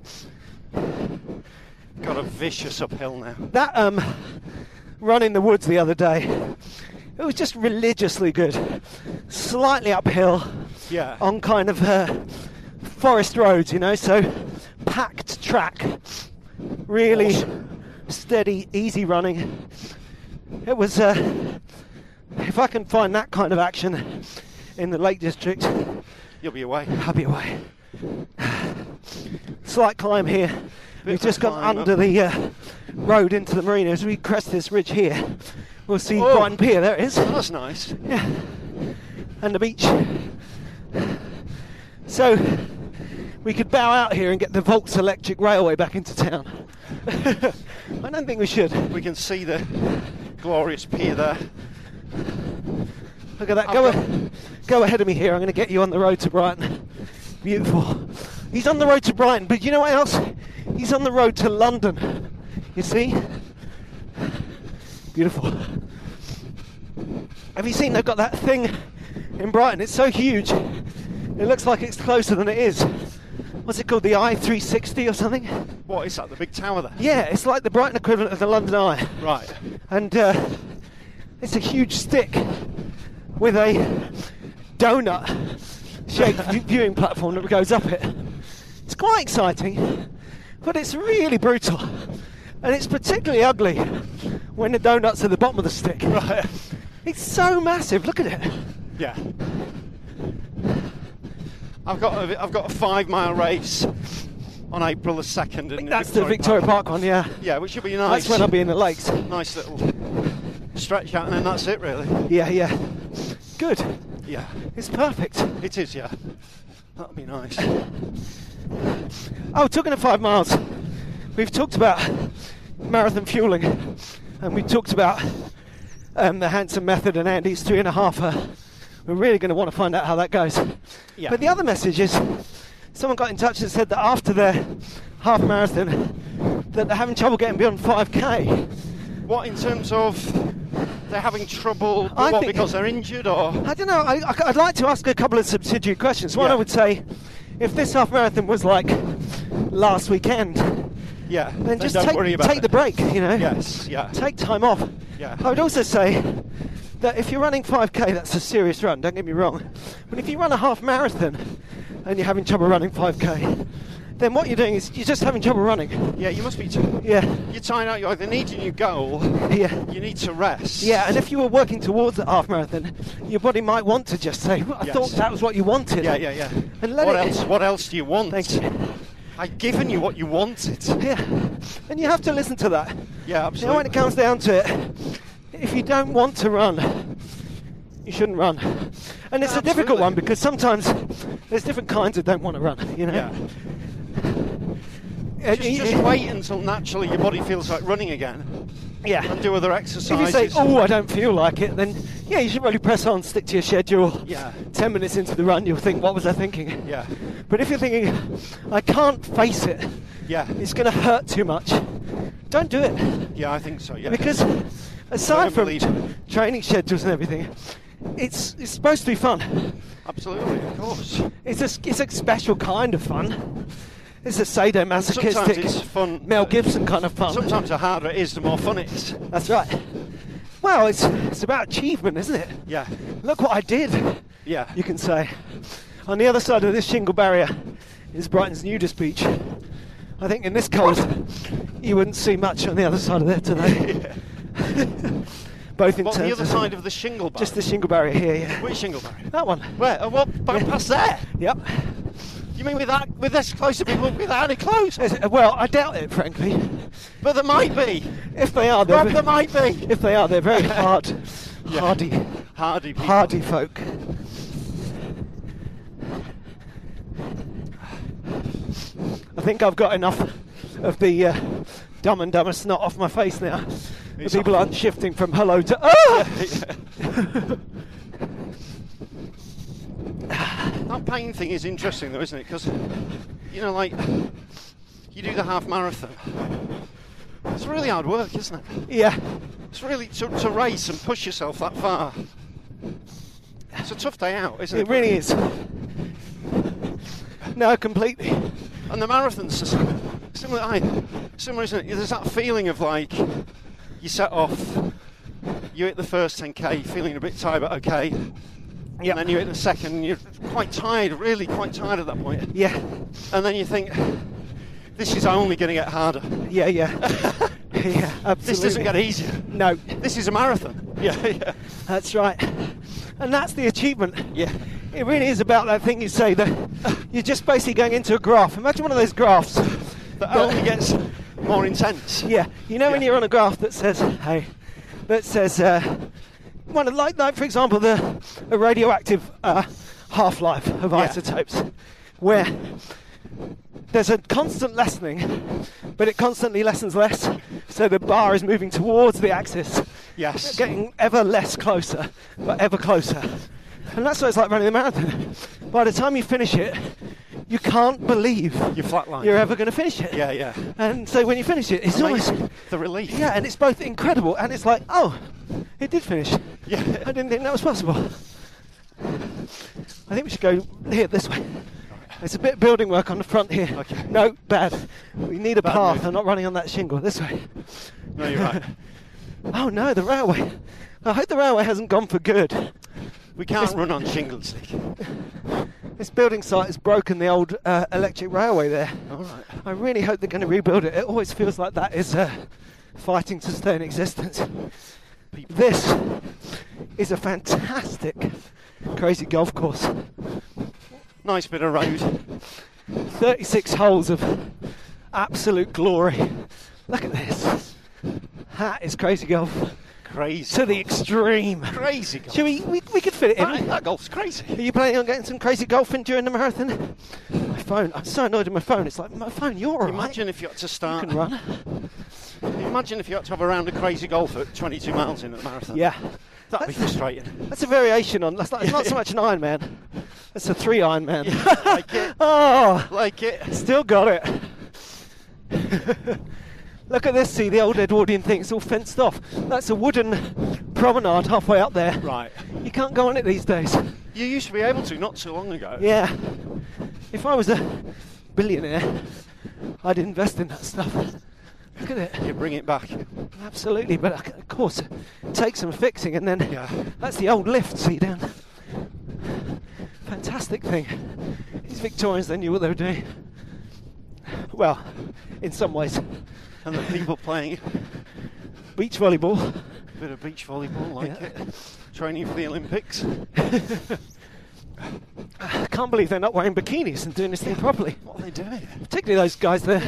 Got a vicious uphill now. That um, run in the woods the other day, it was just religiously good. Slightly uphill. Yeah. On kind of uh, forest roads, you know, so packed track. Really awesome. Steady, easy running. It was, uh, if I can find that kind of action in the Lake District, you'll be away. I'll be away. Slight climb here. Bit We've just gone climb, under the uh, road into the marina. As we crest this ridge here, we'll see oh. Brighton Pier. There it is. Oh, that's nice. Yeah. And the beach. So we could bow out here and get the Volks Electric Railway back into town. I don't think we should. We can see the glorious pier there. Look at that. I've Go, got... a, go ahead of me here. I'm going to get you on the road to Brighton. Beautiful. He's on the road to Brighton, but you know what else? He's on the road to London. You see? Beautiful. Have you seen they've got that thing in Brighton? It's so huge. It looks like it's closer than it is. What's it called? The I three sixty or something? What is that? The big tower there? Yeah, it's like the Brighton equivalent of the London Eye. Right. And uh, it's a huge stick with a donut-shaped viewing platform that goes up it. It's quite exciting, but it's really brutal. And it's particularly ugly when the donut's at the bottom of the stick. Right. It's so massive. Look at it. Yeah. I've got a, I've got a five mile race on April the second. In That's Victoria the Victoria Park. Park one, yeah. Yeah, which should be nice. That's when I'll be in the lakes. Nice little stretch out, and then that's it, really. Yeah, yeah. Good. Yeah. It's perfect. It is, yeah. That'll be nice. Oh, talking of five miles, we've talked about marathon fueling, and we talked about um, the Hanson method and Andy's three and a half. Uh, we're really going to want to find out how that goes. Yeah. But the other message is, someone got in touch and said that after their half marathon, that they're having trouble getting beyond five K. What, in terms of they're having trouble? I what, think, because they're injured, or? I don't know. I, I, I'd like to ask a couple of subsidiary questions. One, Yeah. I would say, if this half marathon was like last weekend, Yeah. then Then just don't take, worry about take it. the break, you know? Yes, yeah. Take time off. Yeah. I would also say that if you're running five K, that's a serious run, don't get me wrong. But if you run a half marathon and you're having trouble running five K, then what you're doing is you're just having trouble running. Yeah, you must be. T- Yeah. You're tired out. You either need a new goal, Yeah. you need to rest. Yeah, and if you were working towards a half marathon, your body might want to just say, well, I Yes. thought that was what you wanted. Yeah, yeah, yeah. And let what it- else? What else do you want? Thank you. I've given you what you wanted. Yeah. And you have to listen to that. Yeah, You absolutely. know, when it comes down to it, if you don't want to run, you shouldn't run. And it's a difficult Absolutely. one because sometimes there's different kinds that don't want to run, you know? Yeah. Uh, Just, y- just y- wait until naturally your body feels like running again, Yeah. and do other If exercises. you say, oh, I don't feel like it, then yeah, you should really press on, stick to your schedule. Yeah. Ten minutes into the run, you'll think, what was I thinking? Yeah. But if you're thinking, I can't face it, Yeah. it's going to hurt too much, don't do it. Yeah, I think so. Yeah. Because aside from Don't believe- training schedules and everything, it's it's supposed to be fun. Absolutely, of course. It's a, it's a special kind of fun. It's a Sometimes sadomasochistic, it's fun. Mel Gibson kind of fun. Sometimes the harder it is, the more fun it is. That's right. Well, it's it's about achievement, isn't it? Yeah. Look what I did, Yeah. you can say. On the other side of this shingle barrier is Brighton's nudist beach. I think in this cold, you wouldn't see much on the other side of there today. Both in What, terms the other of side of the shingle barrier? just the shingle barrier here, yeah. Which shingle barrier? That one. Where? Oh, well, back Yeah. past there. Yep. You You mean with that, with this close to people without any clothes? Well, I doubt it, frankly. But there might be. If they are, they're Rob, there might be. If they are, they're very hard, Yeah. hardy, Hardy people. hardy folk. I think I've got enough of the uh, Dumb and Dumber snot off my face now. The It's people off. aren't shifting from hello to ah! That pain thing is interesting though, isn't it? Because, you know, like, you do the half marathon. It's really hard work, isn't it? Yeah, It's really, to, to race and push yourself that far. It's a tough day out, isn't it? it really is. No, completely. And the marathon's just similar, aye, similar, isn't it? There's that feeling of like, you set off, you hit the first ten K, feeling a bit tired, but okay. Yeah. And then you hit the second, and you're quite tired, really quite tired at that point. Yeah, And then you think, this is only going to get harder. yeah, yeah. Yeah, absolutely. This doesn't get easier. No, This is a marathon. Yeah, yeah. that's right. And that's the achievement. Yeah. It really is about that thing you say that you're just basically going into a graph. Imagine one of those graphs. That only gets more intense. Yeah, you know when Yeah. you're on a graph that says, hey, that says, uh, one of, like, like for example, the a radioactive uh, half-life of Yeah. isotopes, where there's a constant lessening, but it constantly lessens less, so the bar is moving towards the axis, Yes. getting ever less closer, but ever closer. And that's what it's like running the marathon. By the time you finish it, you can't believe You're flatline. you're ever going to finish it. Yeah, yeah. And so when you finish it, it's almost Amazing. The relief. yeah, and it's both incredible and it's like, oh, it did finish. Yeah. I didn't think that was possible. I think we should go here this way. There's a bit of building work on the front here. Okay. No, bad. We need a Bad path. move. I'm not running on that shingle. This way. No, you're right. Oh no, the railway. I hope the railway hasn't gone for good. We can't run on shingles, Nick. This building site has broken the old uh, electric railway there. All right. I really hope they're going to rebuild it. It always feels like that is uh, fighting to stay in existence. This is a fantastic crazy golf course. Nice bit of road. thirty-six holes of absolute glory. Look at this. That is crazy golf Crazy. to the extreme. Crazy golf. Should we, we, we could fit it in. That, that golf's crazy. Are you planning on getting some crazy golfing during the marathon? My phone. I'm so annoyed with my phone. It's like, my phone, you're all right. Imagine if you had to You start. can run. Imagine if you had to have a round of crazy golf at twenty-two miles in at the marathon. Yeah. That'd be frustrating. That's a variation on. That's not, it's not so much an Ironman. That's a three Ironman. Like it. Oh, Like it. still got it. Look at this. See the old Edwardian thing. It's all fenced off. That's a wooden promenade halfway up there. Right. You can't go on it these days. You used to be able to not too long ago. Yeah. If I was a billionaire, I'd invest in that stuff. Look at it. You bring it back. Absolutely, but uh, of course, it takes some fixing, and then Yeah. that's the old lift. See down. Fantastic thing. These Victorians, they knew what they were doing. Well, in some ways. And the people playing Beach volleyball. a bit of beach volleyball, like Yeah. it. Training for the Olympics. I can't believe they're not wearing bikinis and doing this thing properly. What are they doing? Particularly those guys there.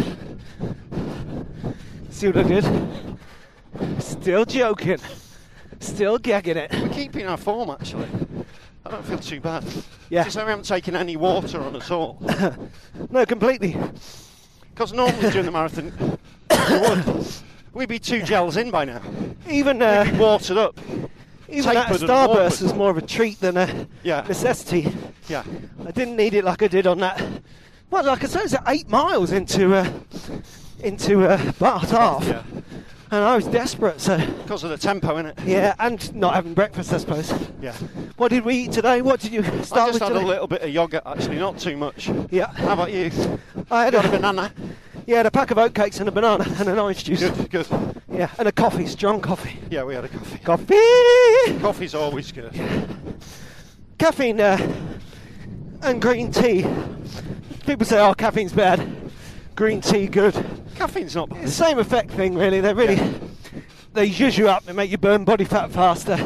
See what I did? Still joking. Still gagging it. We're keeping our form, actually. I don't feel too bad. Yeah. Just that we haven't taken any water on at all. No, completely. Because normally during the marathon, we would. We'd be two gels in by now. Even We'd uh, be watered up. even that tapered and starburst awkward. was more of a treat than a Yeah. necessity. Yeah. I didn't need it like I did on that. Well, like I said, it was eight miles into uh, into uh, Bath half, Yeah. and I was desperate. So Because of the tempo, innit? yeah, and not having breakfast, I suppose. Yeah. What did we eat today? What did you I start just with had today? a little bit of yogurt, actually, not too much. Yeah, How about you? I had Got a a banana? Yeah, had a pack of oatcakes and a banana and an orange juice. Good, good. Yeah, and a coffee, strong coffee. Yeah, we had a coffee. Coffee. Coffee's always good. Caffeine uh, and green tea. People say, "Oh, caffeine's bad. Green tea good." Caffeine's not It's bad. the same effect thing, really. They're really Yeah. they zhuzh you up and make you burn body fat faster.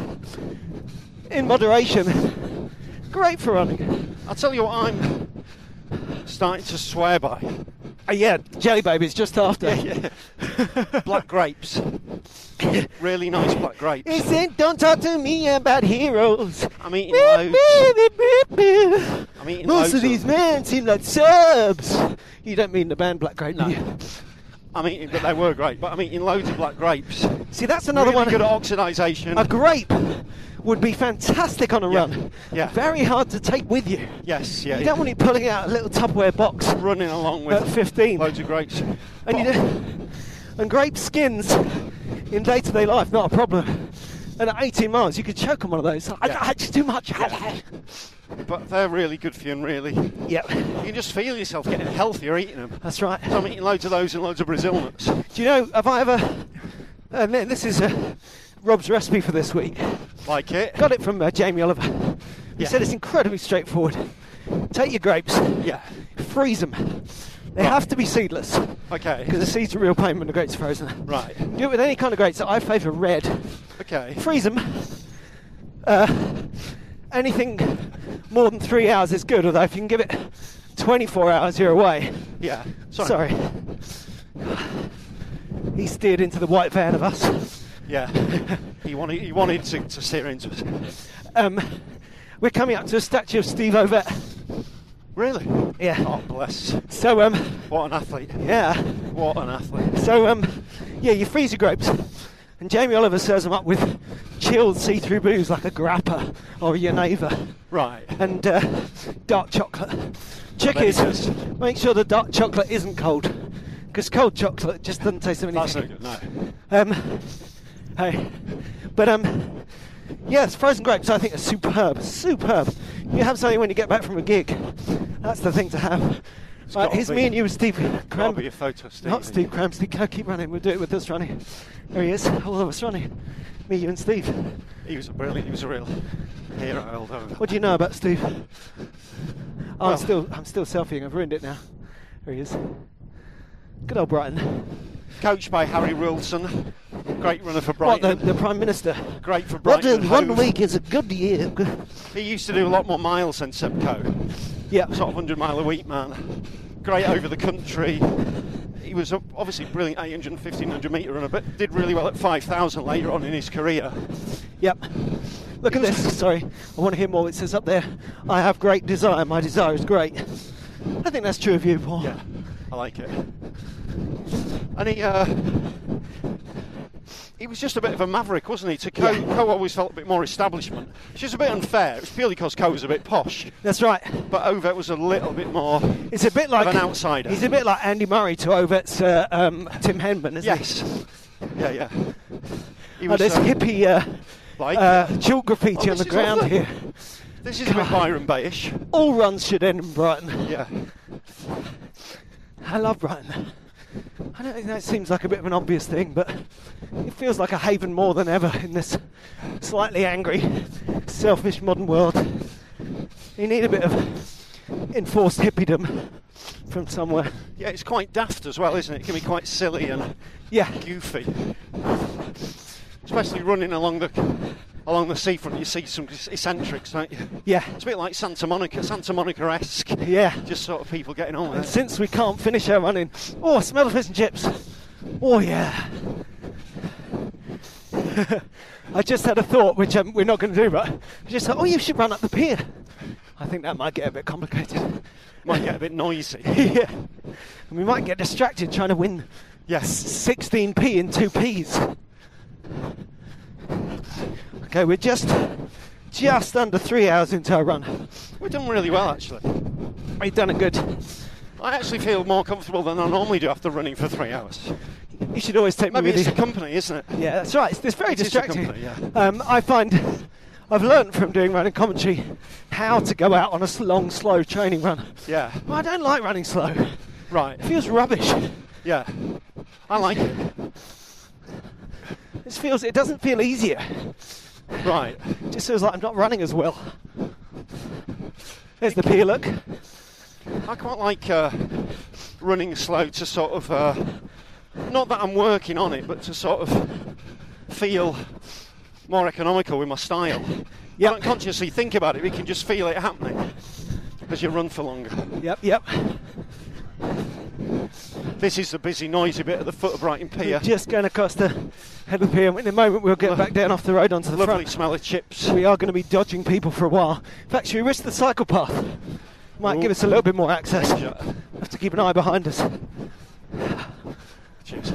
In moderation, great for running. I'll tell you what I'm starting to swear by. Uh, yeah, Jelly Babies just after. Yeah, yeah. Black grapes. Really nice black grapes. He said, don't talk to me about heroes. I'm eating loads. I'm eating Most loads of these them. men seem like subs. You don't mean the band Black Grape, No. do you? I'm eating, but they were great. But I'm eating loads of black grapes. See, that's another really one. good at oxidisation. A grape would be fantastic on a Yeah. run. Yeah. Very hard to take with you. Yes, yeah. You yeah. don't want it pulling out a little Tupperware box running along with at fifteen. loads of grapes. And you do, and grape skins in day-to-day life, not a problem. And at eighteen miles, you could choke on one of those. I, Yeah. I, it's too much. But they're really good for you, and really, Yep, you can just feel yourself getting healthier eating them. that's right. So I'm eating loads of those and loads of Brazil nuts. Do you know, have I ever... And then this is uh, Rob's recipe for this week. Like it? Got it from uh, Jamie Oliver. He Yeah. said it's incredibly straightforward. Take your grapes, Yeah. freeze them. They Right. have to be seedless, Okay. because the seeds are a real pain when the grapes are frozen. Right. Do it with any kind of grapes. I favour red. Okay. Freeze them. Uh, anything more than three hours is good, although if you can give it twenty-four hours, you're away. Yeah. Sorry. Sorry. He steered into the white van of us. Yeah. he wanted he wanted to, to steer into us. Um, we're coming up to a statue of Steve Ovett. Really? Yeah. Oh, bless. So, um, What an athlete. yeah. What an athlete. So, um, yeah, you freeze your grapes, and Jamie Oliver serves them up with chilled see-through booze like a grappa or a Geneva, Right. and uh, dark chocolate. Trick Very is, good. make sure the dark chocolate isn't cold, because cold chocolate just doesn't taste of That's no anything. good, no. Um, hey, but um, yes, frozen grapes I think are superb, superb. You have something when you get back from a gig. That's the thing to have. Right, gotta here's be. me and you with Steve Gotta Cram. be a photo, Steve. Not Steve Cram, Steve, go keep running, we'll do it with us running. There he is, all of us running. Me, you and Steve. He was a brilliant. He was a real hero. Held over. What do you know about Steve? Oh, Well- I'm still I'm still selfieing, I've ruined it now. There he is. Good old Brighton. Coached by Harry Wilson. Great runner for What, Brighton. the, the Prime Minister? Great for What Brighton. is one Hove. week is a good year. He used to do a lot more miles than Seb Coe. Yeah. Sort of one hundred mile a week man. Great over the country. He was a- obviously brilliant eight hundred and fifteen hundred metre runner, but did really well at five thousand later on in his career. Yep. Look at this. Sorry, I want to hear more. It says up there, I have great desire. My desire is great. I think that's true of you, Paul. Yeah, I like it. And he, uh, he was just a bit of a maverick, wasn't he? To Coe, Yeah. Coe always felt a bit more establishment. It's just a bit unfair. It was purely because Coe was a bit posh, That's right. but Ovett was a little bit more. It's a bit like an outsider. He's a bit like Andy Murray to Ovett's uh, um, Tim Henman, isn't Yes. he? Yeah, yeah. He Oh, was, there's uh, hippie uh, like uh, chalk graffiti Oh, on the this is ground lovely. here. This is a bit Byron Bayish. All runs should end in Brighton. Yeah. I love Brighton. I don't think that seems like a bit of an obvious thing, but it feels like a haven more than ever in this slightly angry, selfish modern world. You need a bit of enforced hippiedom from somewhere. Yeah, it's quite daft as well, isn't it? It can be quite silly and Yeah, goofy. Especially running along the along the seafront, you see some eccentrics, don't you? yeah, It's a bit like Santa Monica, Santa Monica-esque. yeah. Just sort of people getting on with And it. since we can't finish our running, oh, I smell the fish and chips. Oh yeah. I just had a thought, which um, we're not going to do, but I just thought, oh, you should run up the pier. I think that might get a bit complicated. Might get a bit noisy. Yeah. And we might get distracted trying to win Yes. sixteen p in two P's. Okay, we're just just under three hours into our run. We've done really well, actually. We've done it good. I actually feel more comfortable than I normally do after running for three hours. You should always take me Maybe with it's you. the company, isn't it? Yeah, that's right. It's, it's very It is the distracting. company, yeah. um, I find I've learned from doing running commentary how to go out on a s- long, slow training run. Yeah. Well, I don't like running slow. Right. It feels rubbish. Yeah. I like it. It feels. It doesn't feel easier. Right. It just feels like I'm not running as well. There's the pier look. I quite like uh, running slow to sort of, uh, not that I'm working on it, but to sort of feel more economical with my style. Yep. I don't consciously think about it, we can just feel it happening. as you run for longer. Yep, yep. This is the busy, noisy bit at the foot of Brighton Pier. We're just going across the head of the pier. In a moment, we'll get back down off the road onto the Lovely front. smell of chips. We are going to be dodging people for a while. In fact, should we risk the cycle path? Might Ooh. give us a little bit more access. Danger. Have to keep an eye behind us. Cheers.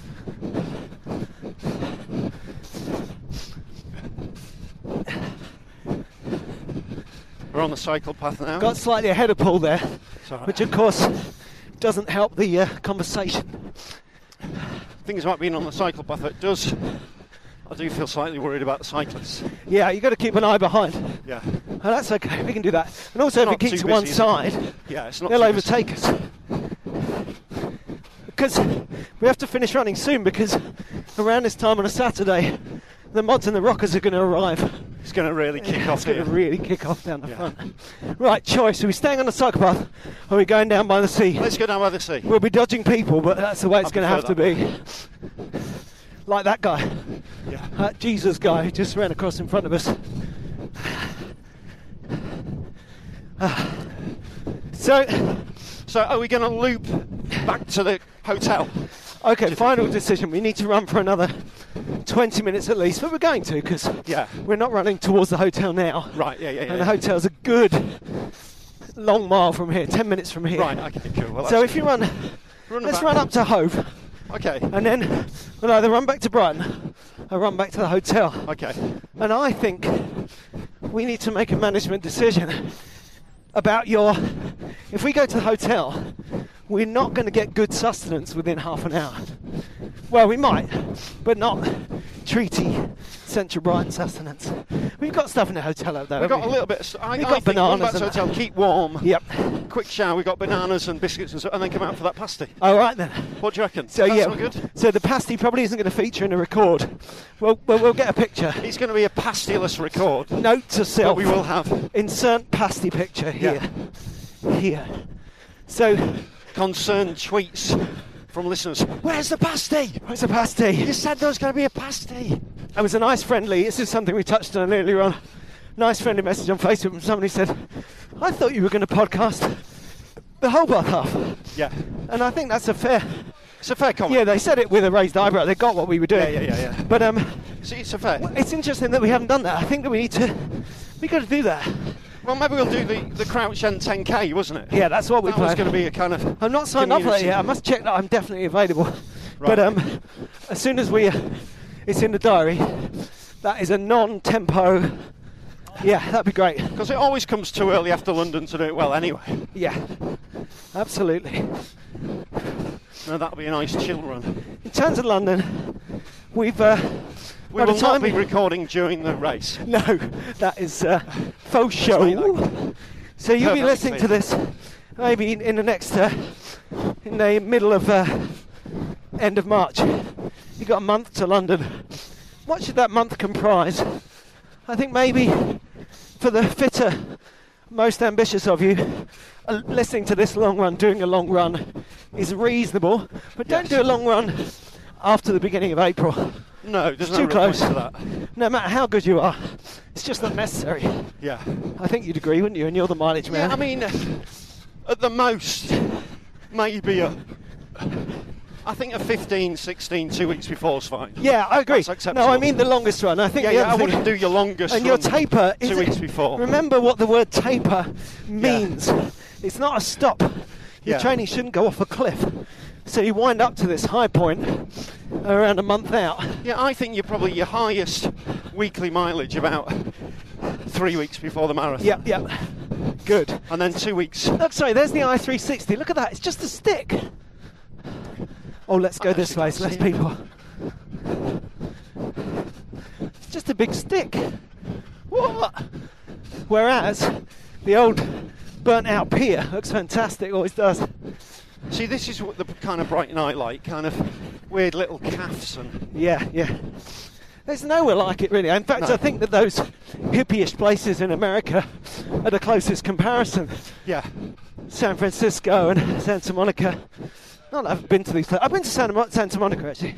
We're on the cycle path now. Got slightly ahead of Paul there, It's all right. which of course doesn't help the uh, conversation. Things about being on the cycle path, it does. I do feel slightly worried about the cyclists. Yeah, you've got to keep an eye behind. Yeah. Oh, that's okay, we can do that. And also, if Not we keep too to one busy, is it? side, Yeah, it's not they'll too busy. overtake us. Because we have to finish running soon, because around this time on a Saturday, the mods and the rockers are going to arrive. It's going to really kick off It's going here. to really kick off down the Yeah. front. Right, choice. Are we staying on the cycle path, or are we going down by the sea? Let's go down by the sea. We'll be dodging people, but that's the way it's I going to have to prefer be. Like that guy, Yeah. that Jesus guy who just ran across in front of us. Ah. So, So are we going to loop back to the hotel? okay, final decision. We need to run for another twenty minutes at least, but we're going to, because Yeah. we're not running towards the hotel now. Right, yeah, yeah, yeah. And the hotel's a good long mile from here, ten minutes from here. Right, okay, cool. Well, So that's if you run, Run let's back. run up to Hove, Okay, and then we'll either run back to Brighton or run back to the hotel. okay. And I think we need to make a management decision about your... If we go to the hotel, we're not going to get good sustenance within half an hour. Well, we might, but not treaty Central Brighton sustenance. We've got stuff in the hotel though. We've haven't got a we? little bit of... I, We've I got think run bananas back to the and hotel, that. keep warm. Yep. Quick shower, we've got bananas and biscuits and so, and then come out for that pasty. All right then. What do you reckon? So That yeah, sound good? so the pasty probably isn't going to feature in a record. Well, well, we'll get a picture. It's going to be a pastyless record. Note to But self. we will have Insert pasty picture here. Here. So, concerned tweets from listeners. Where's the pasty? where's the pasty? You said there was going to be a pasty. It was a nice friendly, this is something we touched on earlier on, nice friendly message on Facebook from somebody said, I thought you were going to podcast the whole bath half. Yeah. And I think that's a fair, It's a fair comment. yeah, they said it with a raised eyebrow, they got what we were doing. Yeah, yeah, yeah, yeah. But um, See, it's a fair. it's interesting that we haven't done that. I think that we need to, we got to do that. Well, maybe we'll do the, the Crouch End ten K, wasn't it? Yeah, that's what we That was planned. going to be a kind of... I'm not signed up for that community- yet. I must check that I'm definitely available. Right. But um, as soon as we, uh, it's in the diary, that is a non-tempo. Yeah, that'd be great. Because it always comes too early after London to do it well anyway. Yeah, absolutely. No, that'll be a nice chill run. In terms of London, we've. Uh, We by the will not time be we- recording during the race. No, that is uh, faux show. That's So you'll be Perfectly listening to clear. this maybe in, in the next, uh, in the middle of uh, end of March. You've got a month to London. What should that month comprise? I think maybe for the fitter, most ambitious of you, uh, listening to this long run, doing a long run is reasonable, but don't Yes. do a long run after the beginning of April. No, there's It's no too real point close. to that. No matter how good you are, it's just not necessary. Yeah. I think you'd agree, wouldn't you? And you're the mileage man. Yeah, I mean, at the most, maybe a... I think a fifteen, sixteen, two weeks before is fine. Yeah, I agree. That's acceptable. No, I mean the longest run. I think Yeah, the yeah, other I thing- wouldn't do your longest And your run taper two is weeks before. Remember what the word taper means. It's not a stop. Your Yeah. training shouldn't go off a cliff. So you wind up to this high point around a month out. Yeah, I think you're probably your highest weekly mileage about three weeks before the marathon. Yep, yep. Good. And then two weeks. Look, sorry, there's the I three sixty. Look at that. It's just a stick. Oh, let's go I this actually way. can't Less see it. people. It's just a big stick. What? Whereas the old burnt out pier looks fantastic. Always does. See, this is what the kind of Brighton I like, kind of weird little calves and... Yeah, yeah. There's nowhere like it, really. In fact, No. I think that those hippie-ish places in America are the closest comparison. Yeah. San Francisco and Santa Monica. Not that I've been to these places. I've been to Santa, Mo- Santa Monica, actually.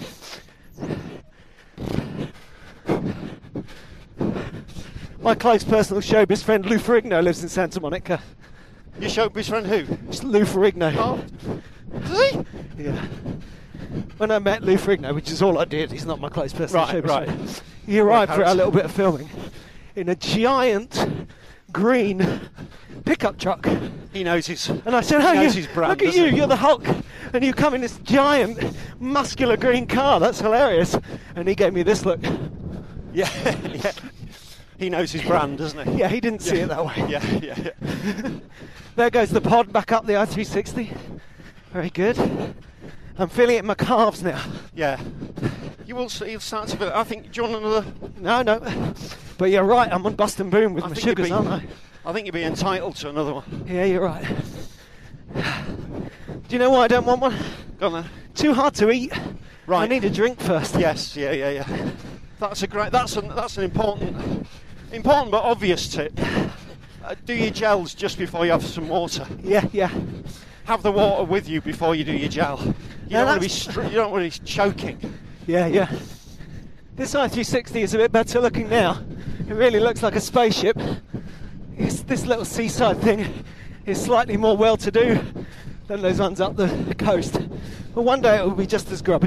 My close personal showbiz friend Lou Ferrigno lives in Santa Monica. Your showbiz friend who? It's Lou Ferrigno. Oh, does he? Yeah. When I met Lou Ferrigno, which is all I did, he's not my close personal Right, showbiz right. friend, he arrived Right, for our Harris. little bit of filming in a giant green pickup truck. He knows his. And I said, he hey, knows you, his brand, look at doesn't you, he? you're the Hulk, and you come in this giant, muscular green car, that's hilarious. And he gave me this look. Yeah, yeah. He knows his brand, doesn't he? Yeah, he didn't see it that way. Yeah, yeah, yeah. There goes the pod back up the I three sixty. Very good. I'm feeling it in my calves now. Yeah. You will see, you'll start to feel it. I think, do you want another? No, no. But you're right, I'm on Bust and Boom with I my think you'd sugars, be- aren't I? I think you'd be entitled to another one. Yeah, you're right. Do you know why I don't want one? Go on then. Too hard to eat. Right. I need a drink first. Yes, yeah, yeah, yeah. That's a great. That's an. That's an important, important but obvious tip. Uh, do your gels just before you have some water. Yeah, yeah. Have the water with you before you do your gel. You Yeah, don't want to be. that's- Str- you don't want to be choking. Yeah, yeah. This I three sixty is a bit better looking now. It really looks like a spaceship. It's, this little seaside thing is slightly more well-to-do than those ones up the, the coast. But one day it will be just as grubby.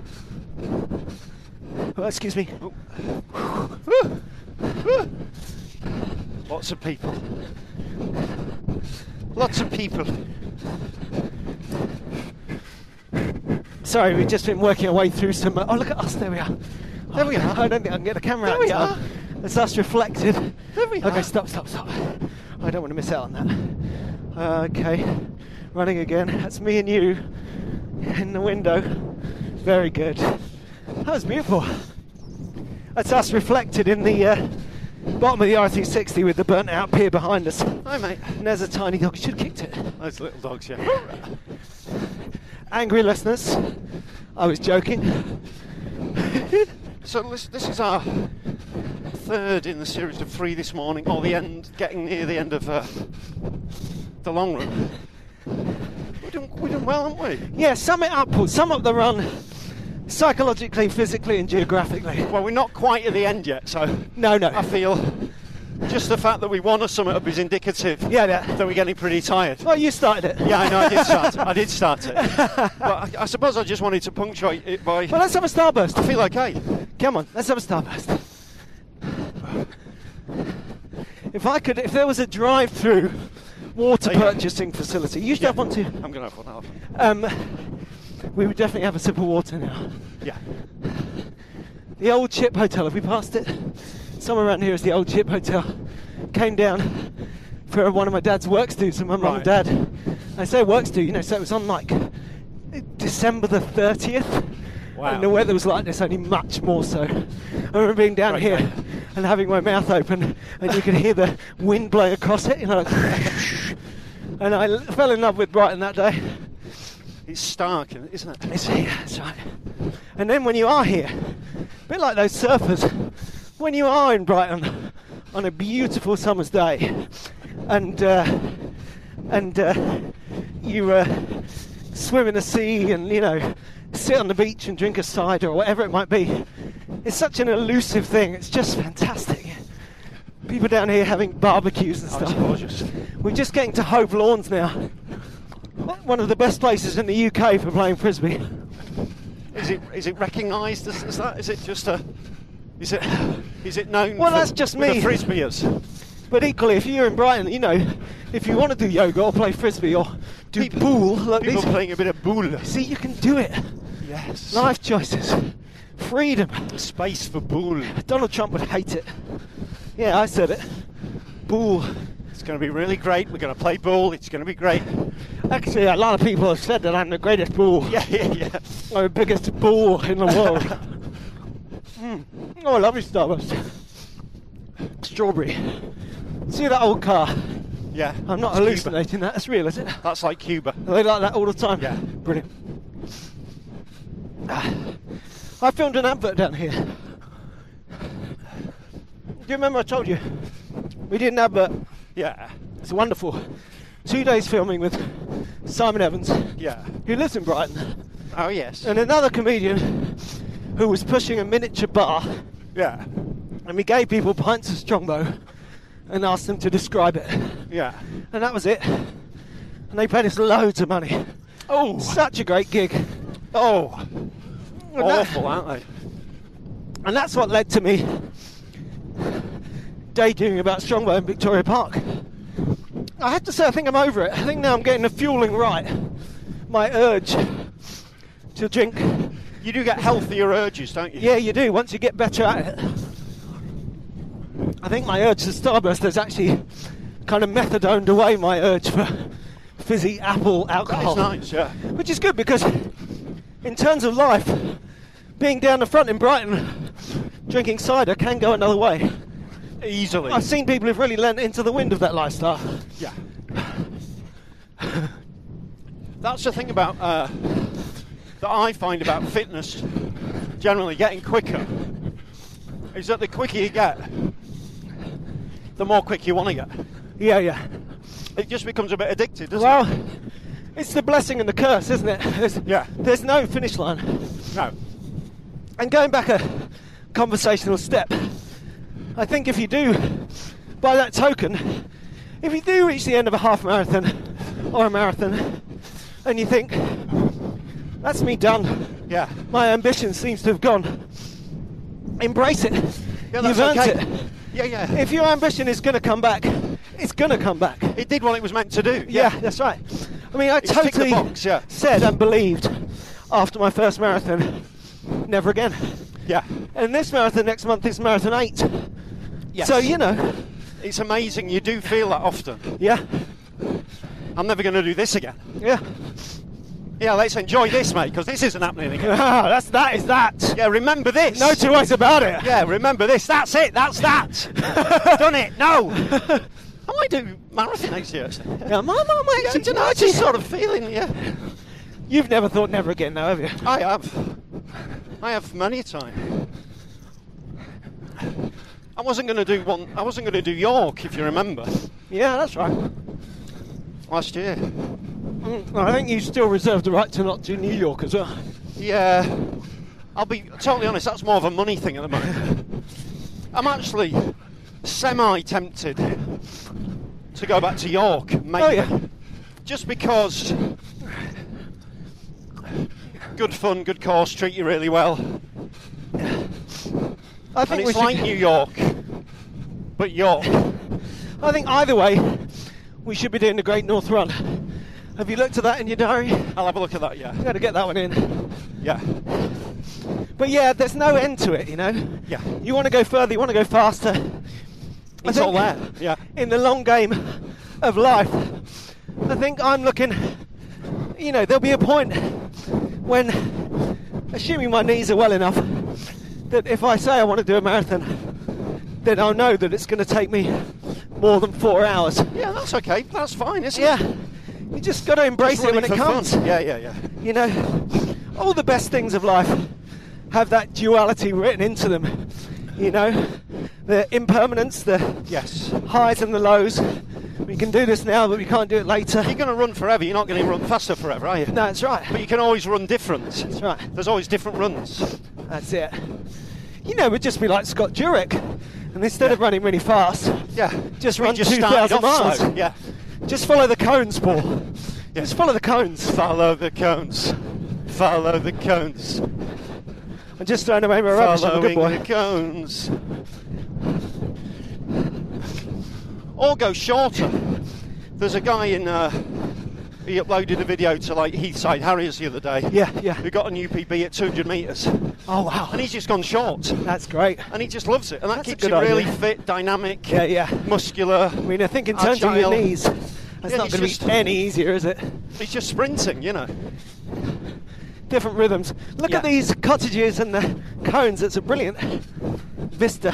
Oh, excuse me. Lots of people. Lots of people. Sorry, we've just been working our way through some... Uh, oh, look at us, there we are. There we are. I don't think I can get the camera There out. we in are. time. It's us reflected. There we okay, are. stop, stop, stop. I don't want to miss out on that. Uh, okay, running again. That's me and you in the window. Very good. That was beautiful. That's us reflected in the uh, bottom of the I three sixty with the burnt out pier behind us. Hi, mate. And there's a tiny dog. You should have kicked it. Those little dogs, yeah. Angry listeners, I was joking. So this, this is our third in the series of three this morning, or the end, getting near the end of uh, the long run. We're doing, we're doing well, aren't we? Yeah, sum it up, Paul. Sum up the run psychologically, physically and geographically. Well, we're not quite at the end yet, so No, no. I feel just the fact that we won a summit up is indicative Yeah, yeah. that we're getting pretty tired. Well, you started it. Yeah, I know, I did start it. I did start it. But I, I suppose I just wanted to punctuate it by... Well, let's have a starburst. I feel okay. Come on, let's have a starburst. If I could, if there was a drive-through water There you go. purchasing facility, you should Yeah. have one too. I'm going to have one up. Um, we would definitely have a sip of water now. Yeah. The Old Chip Hotel, have we passed it? Somewhere around here is the Old Chip Hotel. Came down for one of my dad's works dues and my mum and Right. dad. I say works do, you know, so it was on like December the thirtieth. Wow. And the weather was like this, only much more so. I remember being down Great here day. and having my mouth open and you could hear the wind blowing across it, you know, like and I l- fell in love with Brighton that day. It's stark, isn't it? It's here, that's right. And then when you are here, a bit like those surfers, when you are in Brighton on a beautiful summer's day, and uh, and uh, you uh, swim in the sea, and you know, sit on the beach and drink a cider or whatever it might be, it's such an elusive thing. It's just fantastic. People down here having barbecues and Oh, stuff. it's gorgeous. We're just getting to Hove Lawns now. One of the best places in the U K for playing frisbee. Is it is it recognised as, as that? Is it just a? Is it is it known? Well, for, that's just with me. The frisbeers. But equally, if you're in Brighton, you know, if you want to do yoga or play frisbee or do People- pool, like People these, playing a bit of boule. see, you can do it. Yes. Life choices, freedom. Space for boule. Donald Trump would hate it. Yeah, I said it. Bull. It's going to be really great. We're going to play ball. It's going to be great. Actually, a lot of people have said that I'm the greatest bull. Yeah, yeah, yeah. I'm the biggest bull in the world. mm. Oh, I love you, Starburst. Strawberry. See that old car? Yeah. I'm not It's hallucinating that. That's real, is it? Cuba. That's like Cuba. Are they like that all the time? Yeah. Brilliant. Ah. I filmed an advert down here. Do you remember I told you? We did an advert. Yeah. It's wonderful. Two days filming with Simon Evans, Yeah. who lives in Brighton, Oh yes. and another comedian who was pushing a miniature bar, Yeah. and we gave people pints of Strongbow and asked them to describe it. Yeah. And that was it. And they paid us loads of money. Oh, Such a great gig. oh, And that- awful, aren't they? And that's what led to me daydreaming about Strongbow in Victoria Park. I have to say, I think I'm over it. I think now I'm getting the fueling right. My urge to drink. You do get healthier urges, don't you? Yeah, you do, once you get better at it. I think my urge to Starburst has actually kind of methadoned away my urge for fizzy apple That alcohol. is nice, yeah. Which is good because, in terms of life, being down the front in Brighton, drinking cider can go another way. Easily. I've seen people who've really lent into the wind of that lifestyle. Yeah. That's the thing about uh, that I find about fitness generally getting quicker is that the quicker you get, the more quick you want to get. Yeah, yeah. It just becomes a bit addictive, doesn't Well, it? it's the blessing and the curse, isn't it? There's, Yeah. There's no finish line. No. And going back a conversational step, I think if you do, by that token, if you do reach the end of a half marathon or a marathon, and you think, that's me done, Yeah. my ambition seems to have gone, embrace it. Yeah, You've that's earned okay. it. Yeah, yeah. If your ambition is going to come back, it's going to come back. It did what it was meant to do. Yeah, that's right. I mean, I It's tick the totally box, yeah. said and believed after my first marathon, never again. Yeah. And this marathon next month is marathon eight. Yes. So, you know, It's amazing. You do feel that often. yeah, I'm never going to do this again. yeah. Yeah, let's enjoy this, mate, because this isn't happening again. Ah, that's, that is that. Yeah, remember this. No two ways about it. Yeah, remember this. That's it. That's that. Done it. No. I might do marathon next year. actually. Yeah, my mum Yeah, actually, do you know, I just sort of feeling, yeah. You've never thought never again now, have you? I have. I have many a time. I wasn't going to do one. I wasn't going to do York, if you remember, Yeah, that's right. last year. Mm, I think you still reserve the right to not do New York as well. Yeah. I'll be totally honest. That's more of a money thing at the moment. I'm actually semi-tempted to go back to York, maybe. Oh, yeah. Just because good fun, good course, treat you really well. I And think we it's should, like New York, but York. I think either way, we should be doing the Great North Run. Have you looked at that in your diary? I'll have a look at that, yeah. You've got to get that one in. Yeah. But yeah, there's no end to it, you know? Yeah. You want to go further, you want to go faster. I It's all think there, yeah. In the long game of life, I think I'm looking, you know, there'll be a point when, assuming my knees are well enough, that if I say I want to do a marathon, then I'll know that it's going to take me more than four hours. Yeah, that's okay. That's fine, isn't Yeah. it? You just got to embrace Just it when running it for comes. fun. Yeah, yeah, yeah. You know, all the best things of life have that duality written into them. You know, the impermanence, the Yes. highs and the lows. We can do this now, but we can't do it later. You're going to run forever. You're not going to run faster forever, are you? No, that's right. But you can always run different. That's right. There's always different runs. That's it. You know, we'd just be like Scott Jurek, and instead of running really fast, Yeah. just We run just two started thousand off miles. slow. Yeah. Just follow the cones, Paul. Yeah. Just follow the cones. Follow the cones. Follow the cones. I'm just throwing away my rubbish. I'm a good Following boy. the cones. Or go shorter. There's a guy in. Uh, he uploaded a video to like Heathside Harriers the other day. Yeah, yeah. Who got an U P B at two hundred metres, Oh, wow. and he's just gone short, That's great. and he just loves it, and that That's a keeps good him really idea. fit, dynamic, Yeah, yeah. muscular. I mean, I think in terms of your agile. knees, that's Yeah, not he's going to just- be any easier, is it? He's just sprinting, you know. Different rhythms. Look at Yeah. these cottages and the cones. It's a brilliant vista.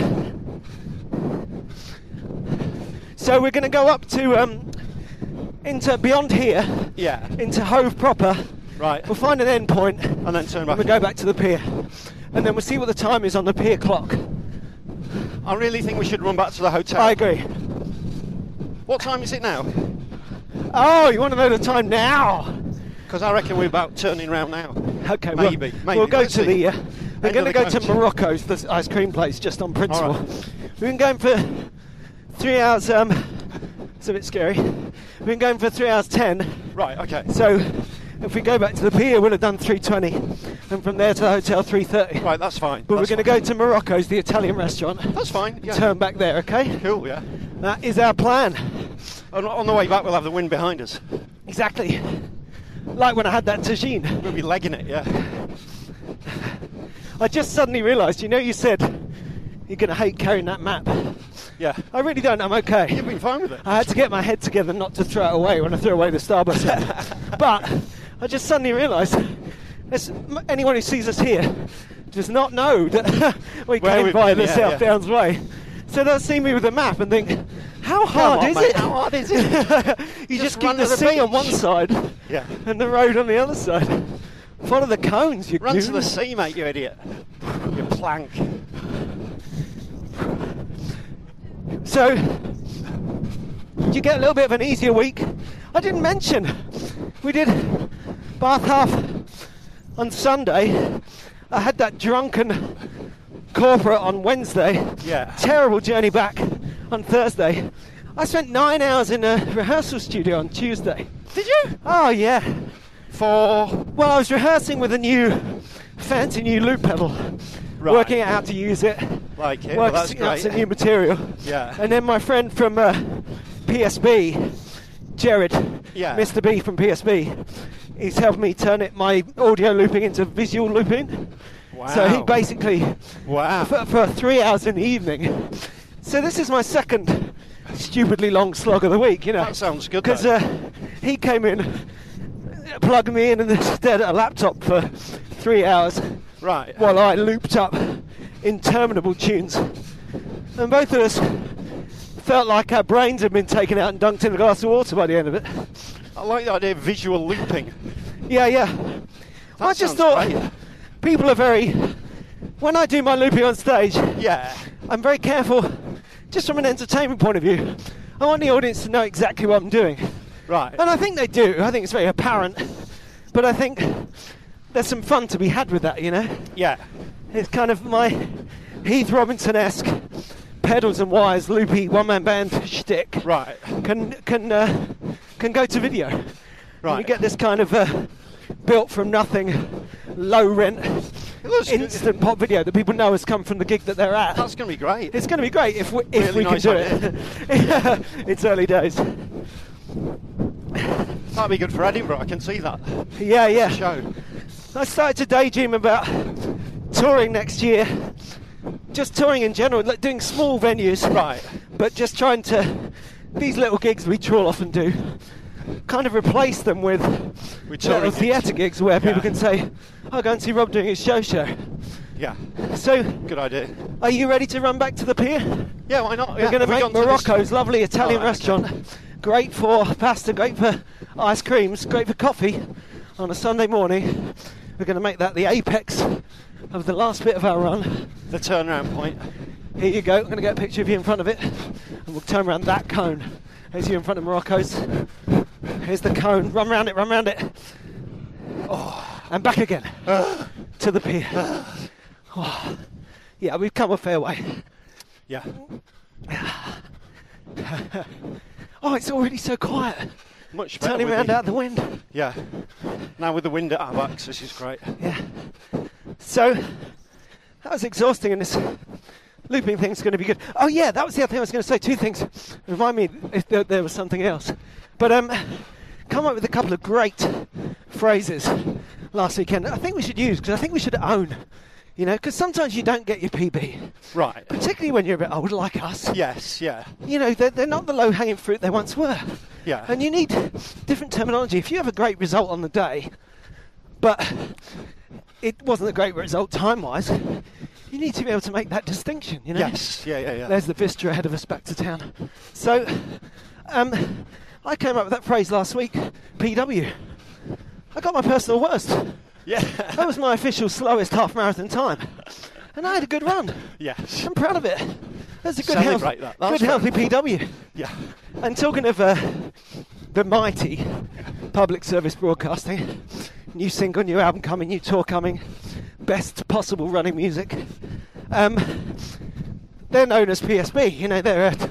So we're going to go up to um, into beyond here, Yeah. into Hove proper. Right. We'll find an end point, And then turn and back. we'll go back to the pier, and then we'll see what the time is on the pier clock. I really think we should run back to the hotel. I agree. What time is it now? Oh, you want to know the time now? Because I reckon we're about turning round now. Okay, Maybe, Well, maybe. we'll go Let's to see. the. Uh, we're End going to of go the to coach. Morocco's, the ice cream place, just on principle. All right. We've been going for three hours um, It's a bit scary. We've been going for three hours ten. Right, okay. So if we go back to the pier, we'll have done three twenty. And from there to the hotel, three thirty. Right, that's fine. But that's we're going to go to Morocco's, the Italian restaurant. That's fine, yeah. Turn back there, okay? Cool, yeah. That is our plan. On, on the way back, we'll have the wind behind us. Exactly. Like when I had that tagine. We'll be legging it, yeah. I just suddenly realised, you know, you said you're going to hate carrying that map. Yeah. I really don't, I'm okay. You've been fine with it. I had to get my head together not to throw it away when I threw away the Starbucks app. But I just suddenly realised anyone who sees us here does not know that we Where came we've by been, the yeah, South yeah. Downs Way. So they'll see me with a map and think, how hard on, is mate, it? how hard is it? You Just just, run keep to the the sea on one beach. side Yeah. and the road on the other side. Follow the cones, you Run goon. to the sea, mate, you idiot. You plank. So, did you get a little bit of an easier week? I didn't mention, we did Bath Half on Sunday. I had that drunken corporate on Wednesday. Yeah. Terrible journey back on Thursday. I spent nine hours in a rehearsal studio on Tuesday. Did you? Oh, yeah. For... Well, I was rehearsing with a new, fancy new loop pedal. Right. Working out how to use it. Like it, well, that's Working out great. some new material. Yeah. And then my friend from uh, P S B, Jared, Yeah. Mister B from P S B, he's helped me turn it my audio looping into visual looping. Wow. So he basically, Wow. for, for three hours in the evening. So this is my second stupidly long slog of the week, you know. That sounds good, Because though. uh, he came in, plugged me in instead of a laptop for three hours. Right. While I looped up interminable tunes. And both of us felt like our brains had been taken out and dunked in a glass of water by the end of it. I like the idea of visual looping. Yeah, yeah. That I just sounds thought great. people are very... When I do my looping on stage, Yeah. I'm very careful, just from an entertainment point of view. I want the audience to know exactly what I'm doing. Right. And I think they do. I think it's very apparent. But I think there's some fun to be had with that, you know? Yeah. It's kind of my Heath Robinson-esque pedals and wires, loopy one-man band shtick. Right. Can can uh, can go to video. And Right. you get this kind of uh, built from nothing, low rent, looks good. instant pop video that people know has come from the gig that they're at. That's going to be great. It's going to be great if we, if Really we nice can do idea. it. It's early days. That'd be good for Edinburgh, I can see that. Yeah, yeah. Show. I started to daydream about touring next year. Just touring in general, like doing small venues. Right. But just trying to, these little gigs we trawl off and do, kind of replace them with With little touring theatre gigs where people Yeah. can say, I'll go and see Rob doing his show show. Yeah. So, Good idea. are you ready to run back to the pier? Yeah, why not? We're Yeah. going to Have we make gone to this- Morocco's lovely Italian Oh, okay. restaurant. Great for pasta, great for ice creams, great for coffee on a Sunday morning. We're going to make that the apex of the last bit of our run. The turnaround point. Here you go. I'm going to get a picture of you in front of it, and we'll turn around that cone. Here's you in front of Morocco's. Here's the cone. Run round it, run round it. Oh, and back again to the pier. Oh. Yeah, we've come a fair way. Yeah. Oh, it's already so quiet. Much better. Turning with around the- out the wind. Yeah. Now with the wind at our backs, this is great. Yeah. So, that was exhausting, and this looping thing's going to be good. Oh, yeah, that was the other thing I was going to say. Two things. Remind me if there, there was something else. But um, come up with a couple of great phrases last weekend. I think we should use, because I think we should own. You know, because sometimes you don't get your P B. Right. Particularly when you're a bit older like us. Yes, yeah. You know, they're, they're not the low-hanging fruit they once were. Yeah. And you need different terminology. If you have a great result on the day, but it wasn't a great result time-wise, you need to be able to make that distinction, you know? Yes, yeah, yeah, yeah. There's the Vistra ahead of us back to town. So, um, I came up with that phrase last week, P W. I got my personal worst. Yeah. That was my official slowest half marathon time. And I had a good run. Yes. I'm proud of it. That's a good, health, Celebrate that. That's good healthy very P W. Yeah. And talking of uh, the mighty public service broadcasting, new single, new album coming, new tour coming, best possible running music. Um, they're known as P S B. You know, they're a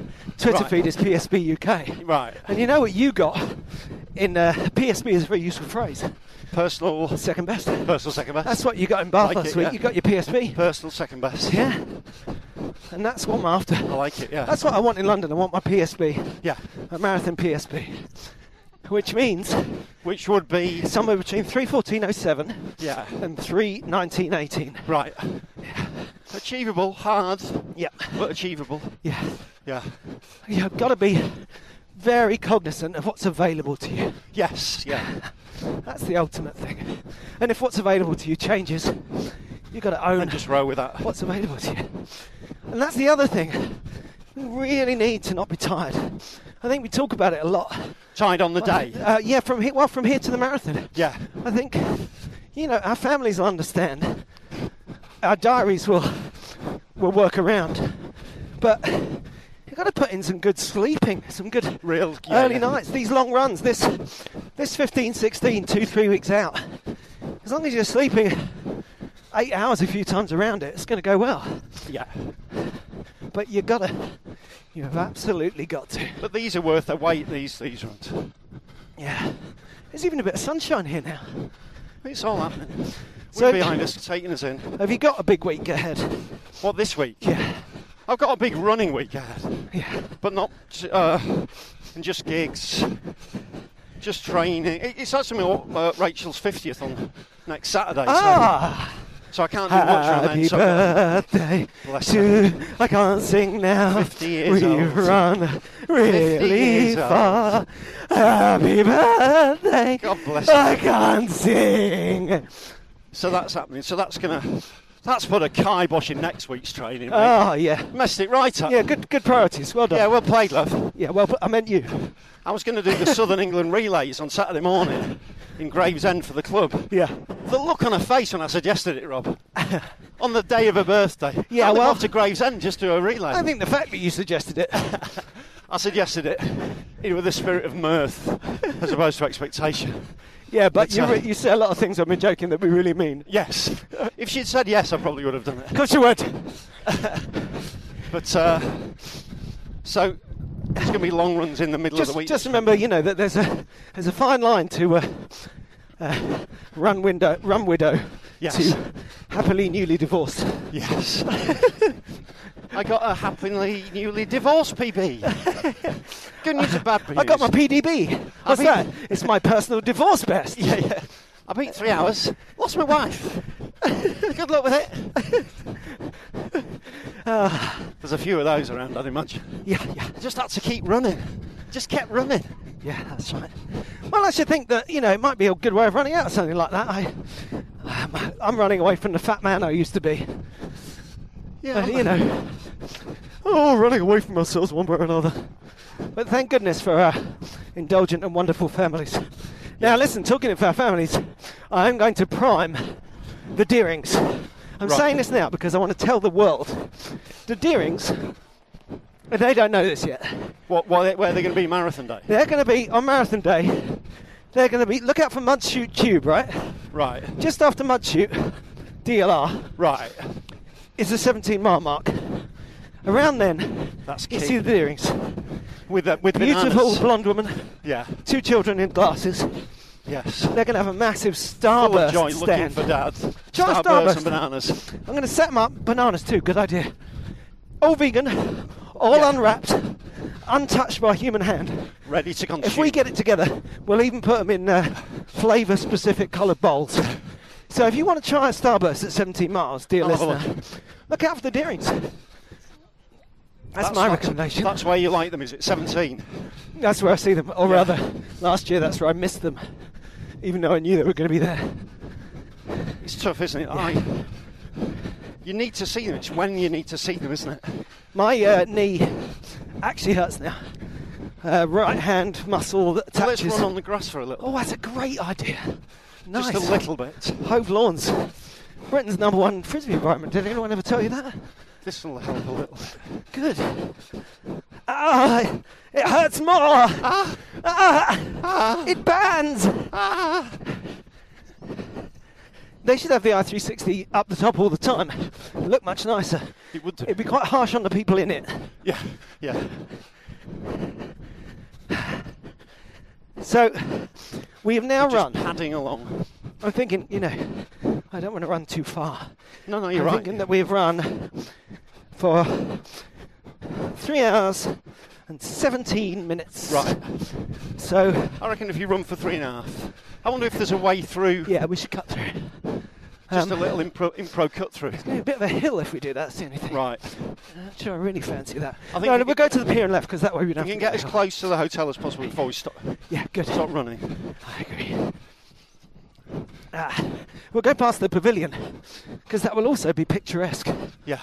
Twitter Right. feed is P S B U K. Right. And you know what you got in uh, P S B is a very useful phrase. Personal, Second best. personal second best. That's what you got in Bath Like last it, week. yeah. You got your P S B. Personal second best. Yeah. And that's what I'm after. I like it, yeah. That's what I want in London. I want my P S B. Yeah. A marathon P S B. Which means Which would be... somewhere between three fourteen oh seven Yeah. and three nineteen eighteen. Right. Achievable, hard, Yeah. but achievable. Yeah. Yeah. You've got to be very cognizant of what's available to you. Yes, yeah. That's the ultimate thing. And if what's available to you changes, you've got to own And just roll with that. what's available to you. And that's the other thing. You really need to not be tired. I think we talk about it a lot. Tied on the day. Uh, yeah, from here, well, from here to the marathon. Yeah. I think, you know, our families will understand. Our diaries will will work around. But you've got to put in some good sleeping, some good Real yeah, early yeah. nights, these long runs, this this fifteen, sixteen, two, three weeks out. As long as you're sleeping eight hours a few times around it, it's going to go well. Yeah. But you've got to, you've absolutely got to. But these are worth their weight, these these runs. Yeah. There's even a bit of sunshine here now. It's all happening. So- We're behind us, taking us in. Have you got a big week ahead? What, this week? Yeah. I've got a big running week ahead. Yeah. But not... Uh, and just gigs. Just training. It- It's actually uh, Rachel's fiftieth on next Saturday. Ah! So, so I can't do much around then. Happy So I've got- birthday Bless to... I can't sing now. fifty years We've old. run really years far. Happy birthday. God bless you. I can't sing. So that's happening. So that's going to... That's put a kibosh in next week's training. mate. Oh, yeah. Messed it right up. Yeah, good good priorities. Well done. Yeah, well played, love. Yeah, well, I meant you. I was going to do the Southern England relays on Saturday morning in Gravesend for the club. Yeah. The look on her face when I suggested it, Rob, on the day of her birthday. Yeah, I'd well- off to Gravesend just to do a relay. I think the fact that you suggested it. I suggested it you know, with a spirit of mirth as opposed to expectation. Yeah, but But, you, uh, re- you say a lot of things I've been joking that we really mean. Yes. If she'd said yes, I probably would have done Of it. course you would. But, uh, so, there's going to be long runs in the middle Just, of the week. just remember, you know, that there's a there's a fine line to uh, uh, run window, run widow, Yes. to happily newly divorced. Yes. I got a happily newly divorced P B. Good news and bad news. I got my P D B. What's I that? mean- It's my personal divorce best. Yeah, yeah. I beat three hours. Lost my wife. Good luck with it. There's a few of those around, I'd imagine. Yeah, yeah, I just had to keep running. Just kept running. yeah. That's right. Well, I should think that you know it might be a good way of running out of something like that. I, I'm, I'm running away from the fat man I used to be. Yeah, Uh, you know, oh, running away from ourselves one way or another. But thank goodness for our indulgent and wonderful families. Now, listen, talking of our families, I'm going to prime the Deerings. I'm Right. saying this now because I want to tell the world. The Deerings, and they don't know this yet, What, what, where are they going to be marathon day? they're going to be, on Marathon Day, they're going to be, look out for Mudshoot Tube, right? Right. Just after Mudshoot, D L R, Right. is the seventeen mile mark. Around then, That's you key. see the Deerings. With, the, with Beautiful bananas. blonde woman, Yeah. two children in glasses. Yes. They're going to have a massive Full of starburst joy looking stand. for Dad. Try Starburst Starburst. and bananas. I'm going to set them up. Bananas too, good idea. All vegan, all Yeah. unwrapped, untouched by human hand. Ready to consume. If we get it together, we'll even put them in uh, flavour-specific coloured bowls. So if you want to try a Starburst at seventeen miles, dear I'll have a listener, look. look out for the Deerings. That's, my recommendation. That's where you like them, is it? seventeen? That's where I see them. Or Yeah. rather, last year that's where I missed them, even though I knew they were going to be there. It's tough, isn't it? I, you need to see them. It's when you need to see them, isn't it? My uh, knee actually hurts now. Uh, right hand muscle that So let's attaches. run on the grass for a little. Oh, that's a great idea. Nice. Just a little bit. Hove Lawns, Britain's number one frisbee environment. Did anyone ever tell you that? This will help a little bit. Good. Ah, it hurts more. Ah, ah, ah, it burns. Ah. They should have the I three sixty up the top all the time. It'd look much nicer. It would do. It'd be quite harsh on the people in it. Yeah, yeah. So, we have now We're run. just padding along. I'm thinking, you know, I don't want to run too far. No, no, you're I'm right. thinking that we've run for three hours and seventeen minutes. Right. So, I reckon if you run for three and a half, I wonder if there's a way through. yeah, we should cut through. Just Um, a little impro, impro cut through. It's going to be a bit of a hill if we do that, that's the only thing. Right. I'm not sure I really fancy that. I think no, we no, we'll can- go to the pier and left because that way we don't We have can to get as go. close to the hotel as possible before we stop, Yeah, good. stop running. I agree. Ah, we'll go past the pavilion because that will also be picturesque. Yeah.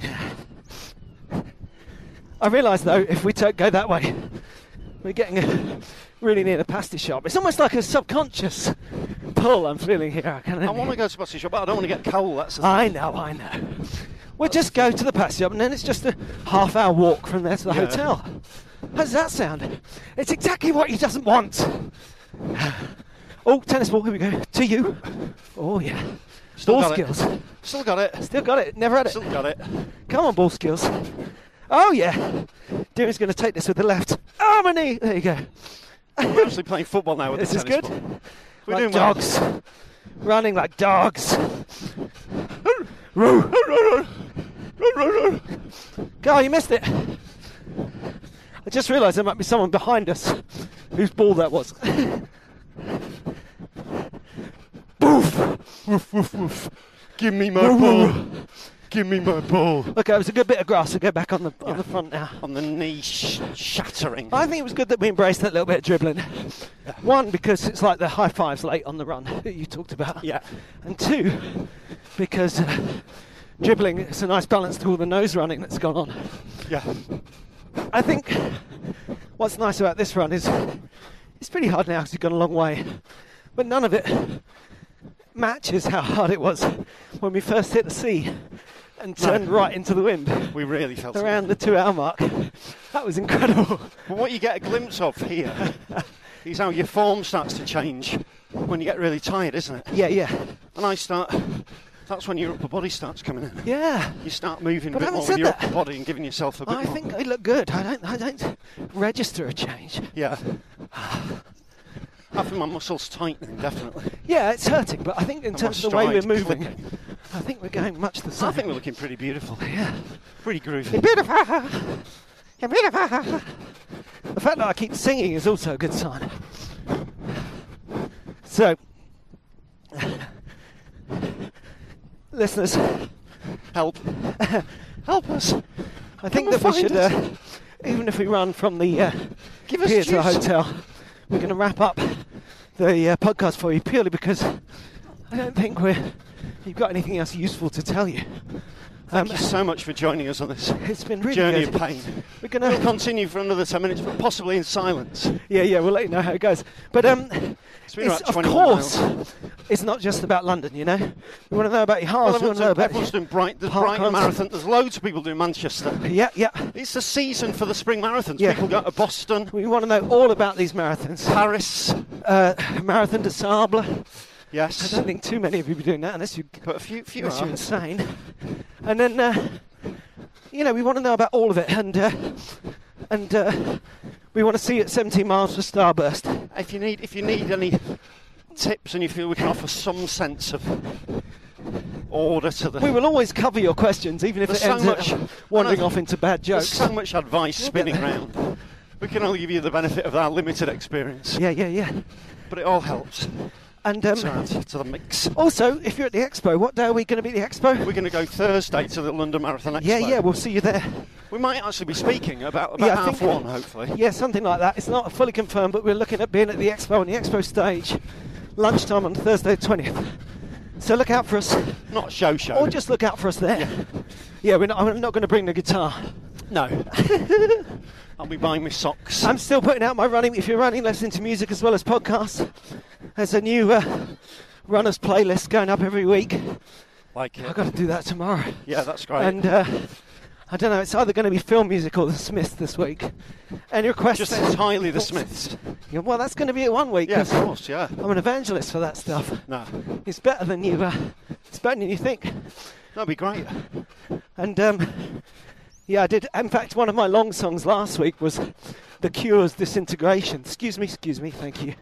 I realise though, if we don't go that way, we're getting a, really near the pasty shop. It's almost like a subconscious pull I'm feeling here. I, can I want to go to the pasty shop, but I don't want to get cold. That's the I know, I know. We'll just go to the pasty shop and then it's just a half hour walk from there to the Yeah. hotel. How does that sound? It's exactly what he doesn't want. Oh, tennis ball, here we go. To you. Oh, yeah. Still Ball got skills. it. Still got it. Still got it. Never had it. Still got it. Come on, ball skills. Oh, yeah. Deary's going to take this with the left. Oh, my knee. There you go. We're actually playing football now with This the is tennis good. ball. We're Like doing well. dogs. Running like dogs. Roo. Carl, you missed it. I just realised there might be someone behind us whose ball that was. Boof! Woof, woof, woof. Give me my ball. Give me my ball. Okay, it was a good bit of grass to go back on the on the front now. On the knee sh- shattering. I think it was good that we embraced that little bit of dribbling. One, because it's like the high fives late on the run that you talked about. Yeah. And two, because uh, dribbling is a nice balance to all the nose running that's gone on. Yeah. I think what's nice about this run is it's pretty hard now because you've gone a long way, but none of it matches how hard it was when we first hit the sea and turned No. right into the wind We really felt it. around the two-hour mark. That was incredible. But what you get a glimpse of here is how your form starts to change when you get really tired, isn't it? Yeah, yeah, And I start, that's when your upper body starts coming in. yeah. You start moving But a bit having more said with your that, upper body and giving yourself a bit I more. think they look good. I don't, I don't register a change. Yeah. I think my muscles tightening, definitely. Yeah, it's hurting, but I think in And terms my of the way we're stride moving, clicking. I think we're going much the same. I think we're looking pretty beautiful. Yeah. Pretty groovy. You're beautiful. You're beautiful. The fact that I keep singing is also a good sign. So, listeners, Help. help us. I think Come that we and should, find uh, even if we run from the uh, Give us pier to the juice. hotel, we're going to wrap up the uh, podcast for you purely because I don't think we're you've got anything else useful to tell you. Um, Thank you so much for joining us on this it's been really journey good. of pain. We're going We'll to continue for another ten minutes, but possibly in silence. Yeah, yeah, we'll let you know how it goes. But um, been it's, about of twenty-one course, miles. it's not just about London, you know. We want to know about your Well, halves. we want everyone's, to know about everyone's doing Bright, there's park Brighton runs. Marathon. There's loads of people doing Manchester. Yeah, yeah. It's the season for the spring marathons. Yeah. People go to Boston, We want to know all about these marathons. Paris. Uh, Marathon de Sable. I Yes. don't think too many of you be doing that unless you But a few, few unless are. you're insane. And then, uh, you know, we want to know about all of it, and uh, and uh, we want to see you at seventeen miles for Starburst. If you need, if you need any tips and you feel we can offer some sense of order to the, We will always cover your questions, even if There's it so ends much- up wandering I know. off into bad there's jokes. so much advice We'll spinning get there. around. We can only give you the benefit of our limited experience, Yeah, yeah, yeah. but it all helps And um, to add to the mix. also, if you're at the expo, what day are we going to be at the expo? We're going to go Thursday to the London Marathon Expo. Yeah, yeah, we'll see you there. We might actually be speaking about, about Yeah, I half think- one, hopefully. Yeah, something like that. It's not fully confirmed, but we're looking at being at the expo on the expo stage, lunchtime on Thursday the twentieth. So look out for us, Not a show show. or just look out for us there. Yeah, we're not, I'm not going to bring the guitar. No. I'll be buying me socks. I'm still putting out my running. If you're running, listen to music as well as podcasts. There's a new uh, runners playlist going up every week. like I've it. got to do that tomorrow. Yeah, that's great. And uh, I don't know, it's either going to be film music or the Smiths this week. Any requests? Just entirely the Smiths. Yeah, well, that's going to be it one week. Yeah, of 'cause course, yeah. I'm an evangelist for that stuff. No, It's better than you. Uh, it's better than you think. that'd be great. And um, Yeah, I did. In fact, one of my long songs last week was The Cure's Disintegration. Excuse me, excuse me, thank you.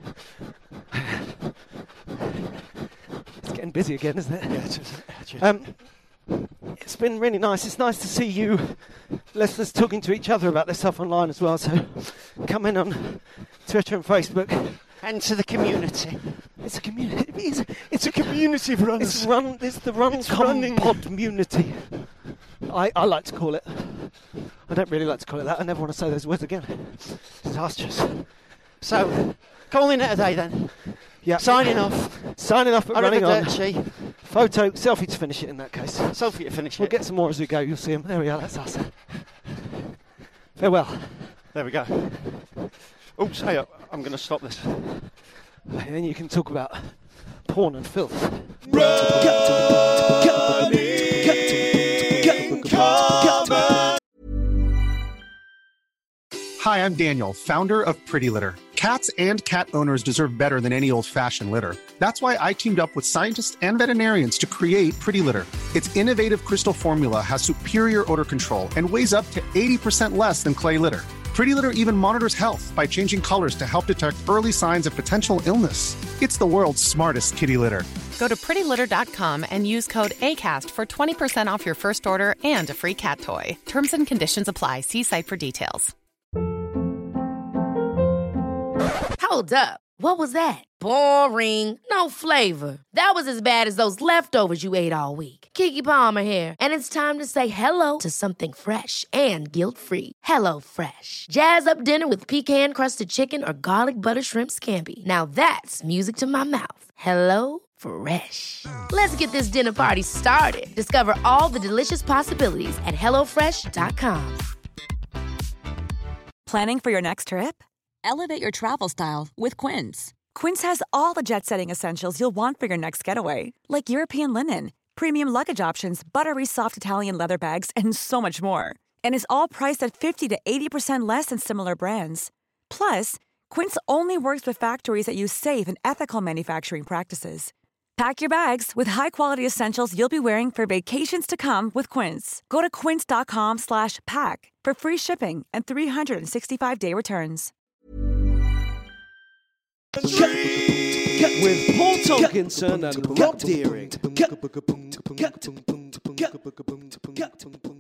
It's getting busy again, isn't it? Yeah, it is. It is. Um, it's been really nice. It's nice to see you listeners talking to each other about this stuff online as well. So come in on Twitter and Facebook. Enter the community. It's a community. It's, It's a community of runners. it's run. It's the Run It's running. Pod community. I, I like to call it. I don't really like to call it that. I never want to say those words again. Disastrous. So, calling it a day then. Yeah. Signing off. Signing off, but running on. Arrivederci. Photo, selfie to finish it in that case. Selfie to finish We'll it. get some more as we go. You'll see them. There we are. That's us. Farewell. There we go. Oops, hey, I'm going to stop this. And then you can talk about porn and filth. Hi, I'm Daniel, founder of Pretty Litter. Cats and cat owners deserve better than any old-fashioned litter. That's why I teamed up with scientists and veterinarians to create Pretty Litter. Its innovative crystal formula has superior odor control and weighs up to eighty percent less than clay litter. Pretty Litter even monitors health by changing colors to help detect early signs of potential illness. It's the world's smartest kitty litter. Go to pretty litter dot com and use code ACAST for twenty percent off your first order and a free cat toy. Terms and conditions apply. See site for details. Hold up. What was that? Boring. No flavor. That was as bad as those leftovers you ate all week. Keke Palmer here, and it's time to say hello to something fresh and guilt-free. Hello Fresh. Jazz up dinner with pecan-crusted chicken or garlic butter shrimp scampi. Now that's music to my mouth. Hello Fresh. Let's get this dinner party started. Discover all the delicious possibilities at hello fresh dot com. Planning for your next trip? Elevate your travel style with Quince. Quince has all the jet-setting essentials you'll want for your next getaway, like European linen, premium luggage options, buttery soft Italian leather bags, and so much more. And is all priced at fifty to eighty percent less than similar brands. Plus, Quince only works with factories that use safe and ethical manufacturing practices. Pack your bags with high-quality essentials you'll be wearing for vacations to come with Quince. Go to quince dot com slash pack for free shipping and three sixty-five day returns. With Paul Tomkinson and Rob Deering.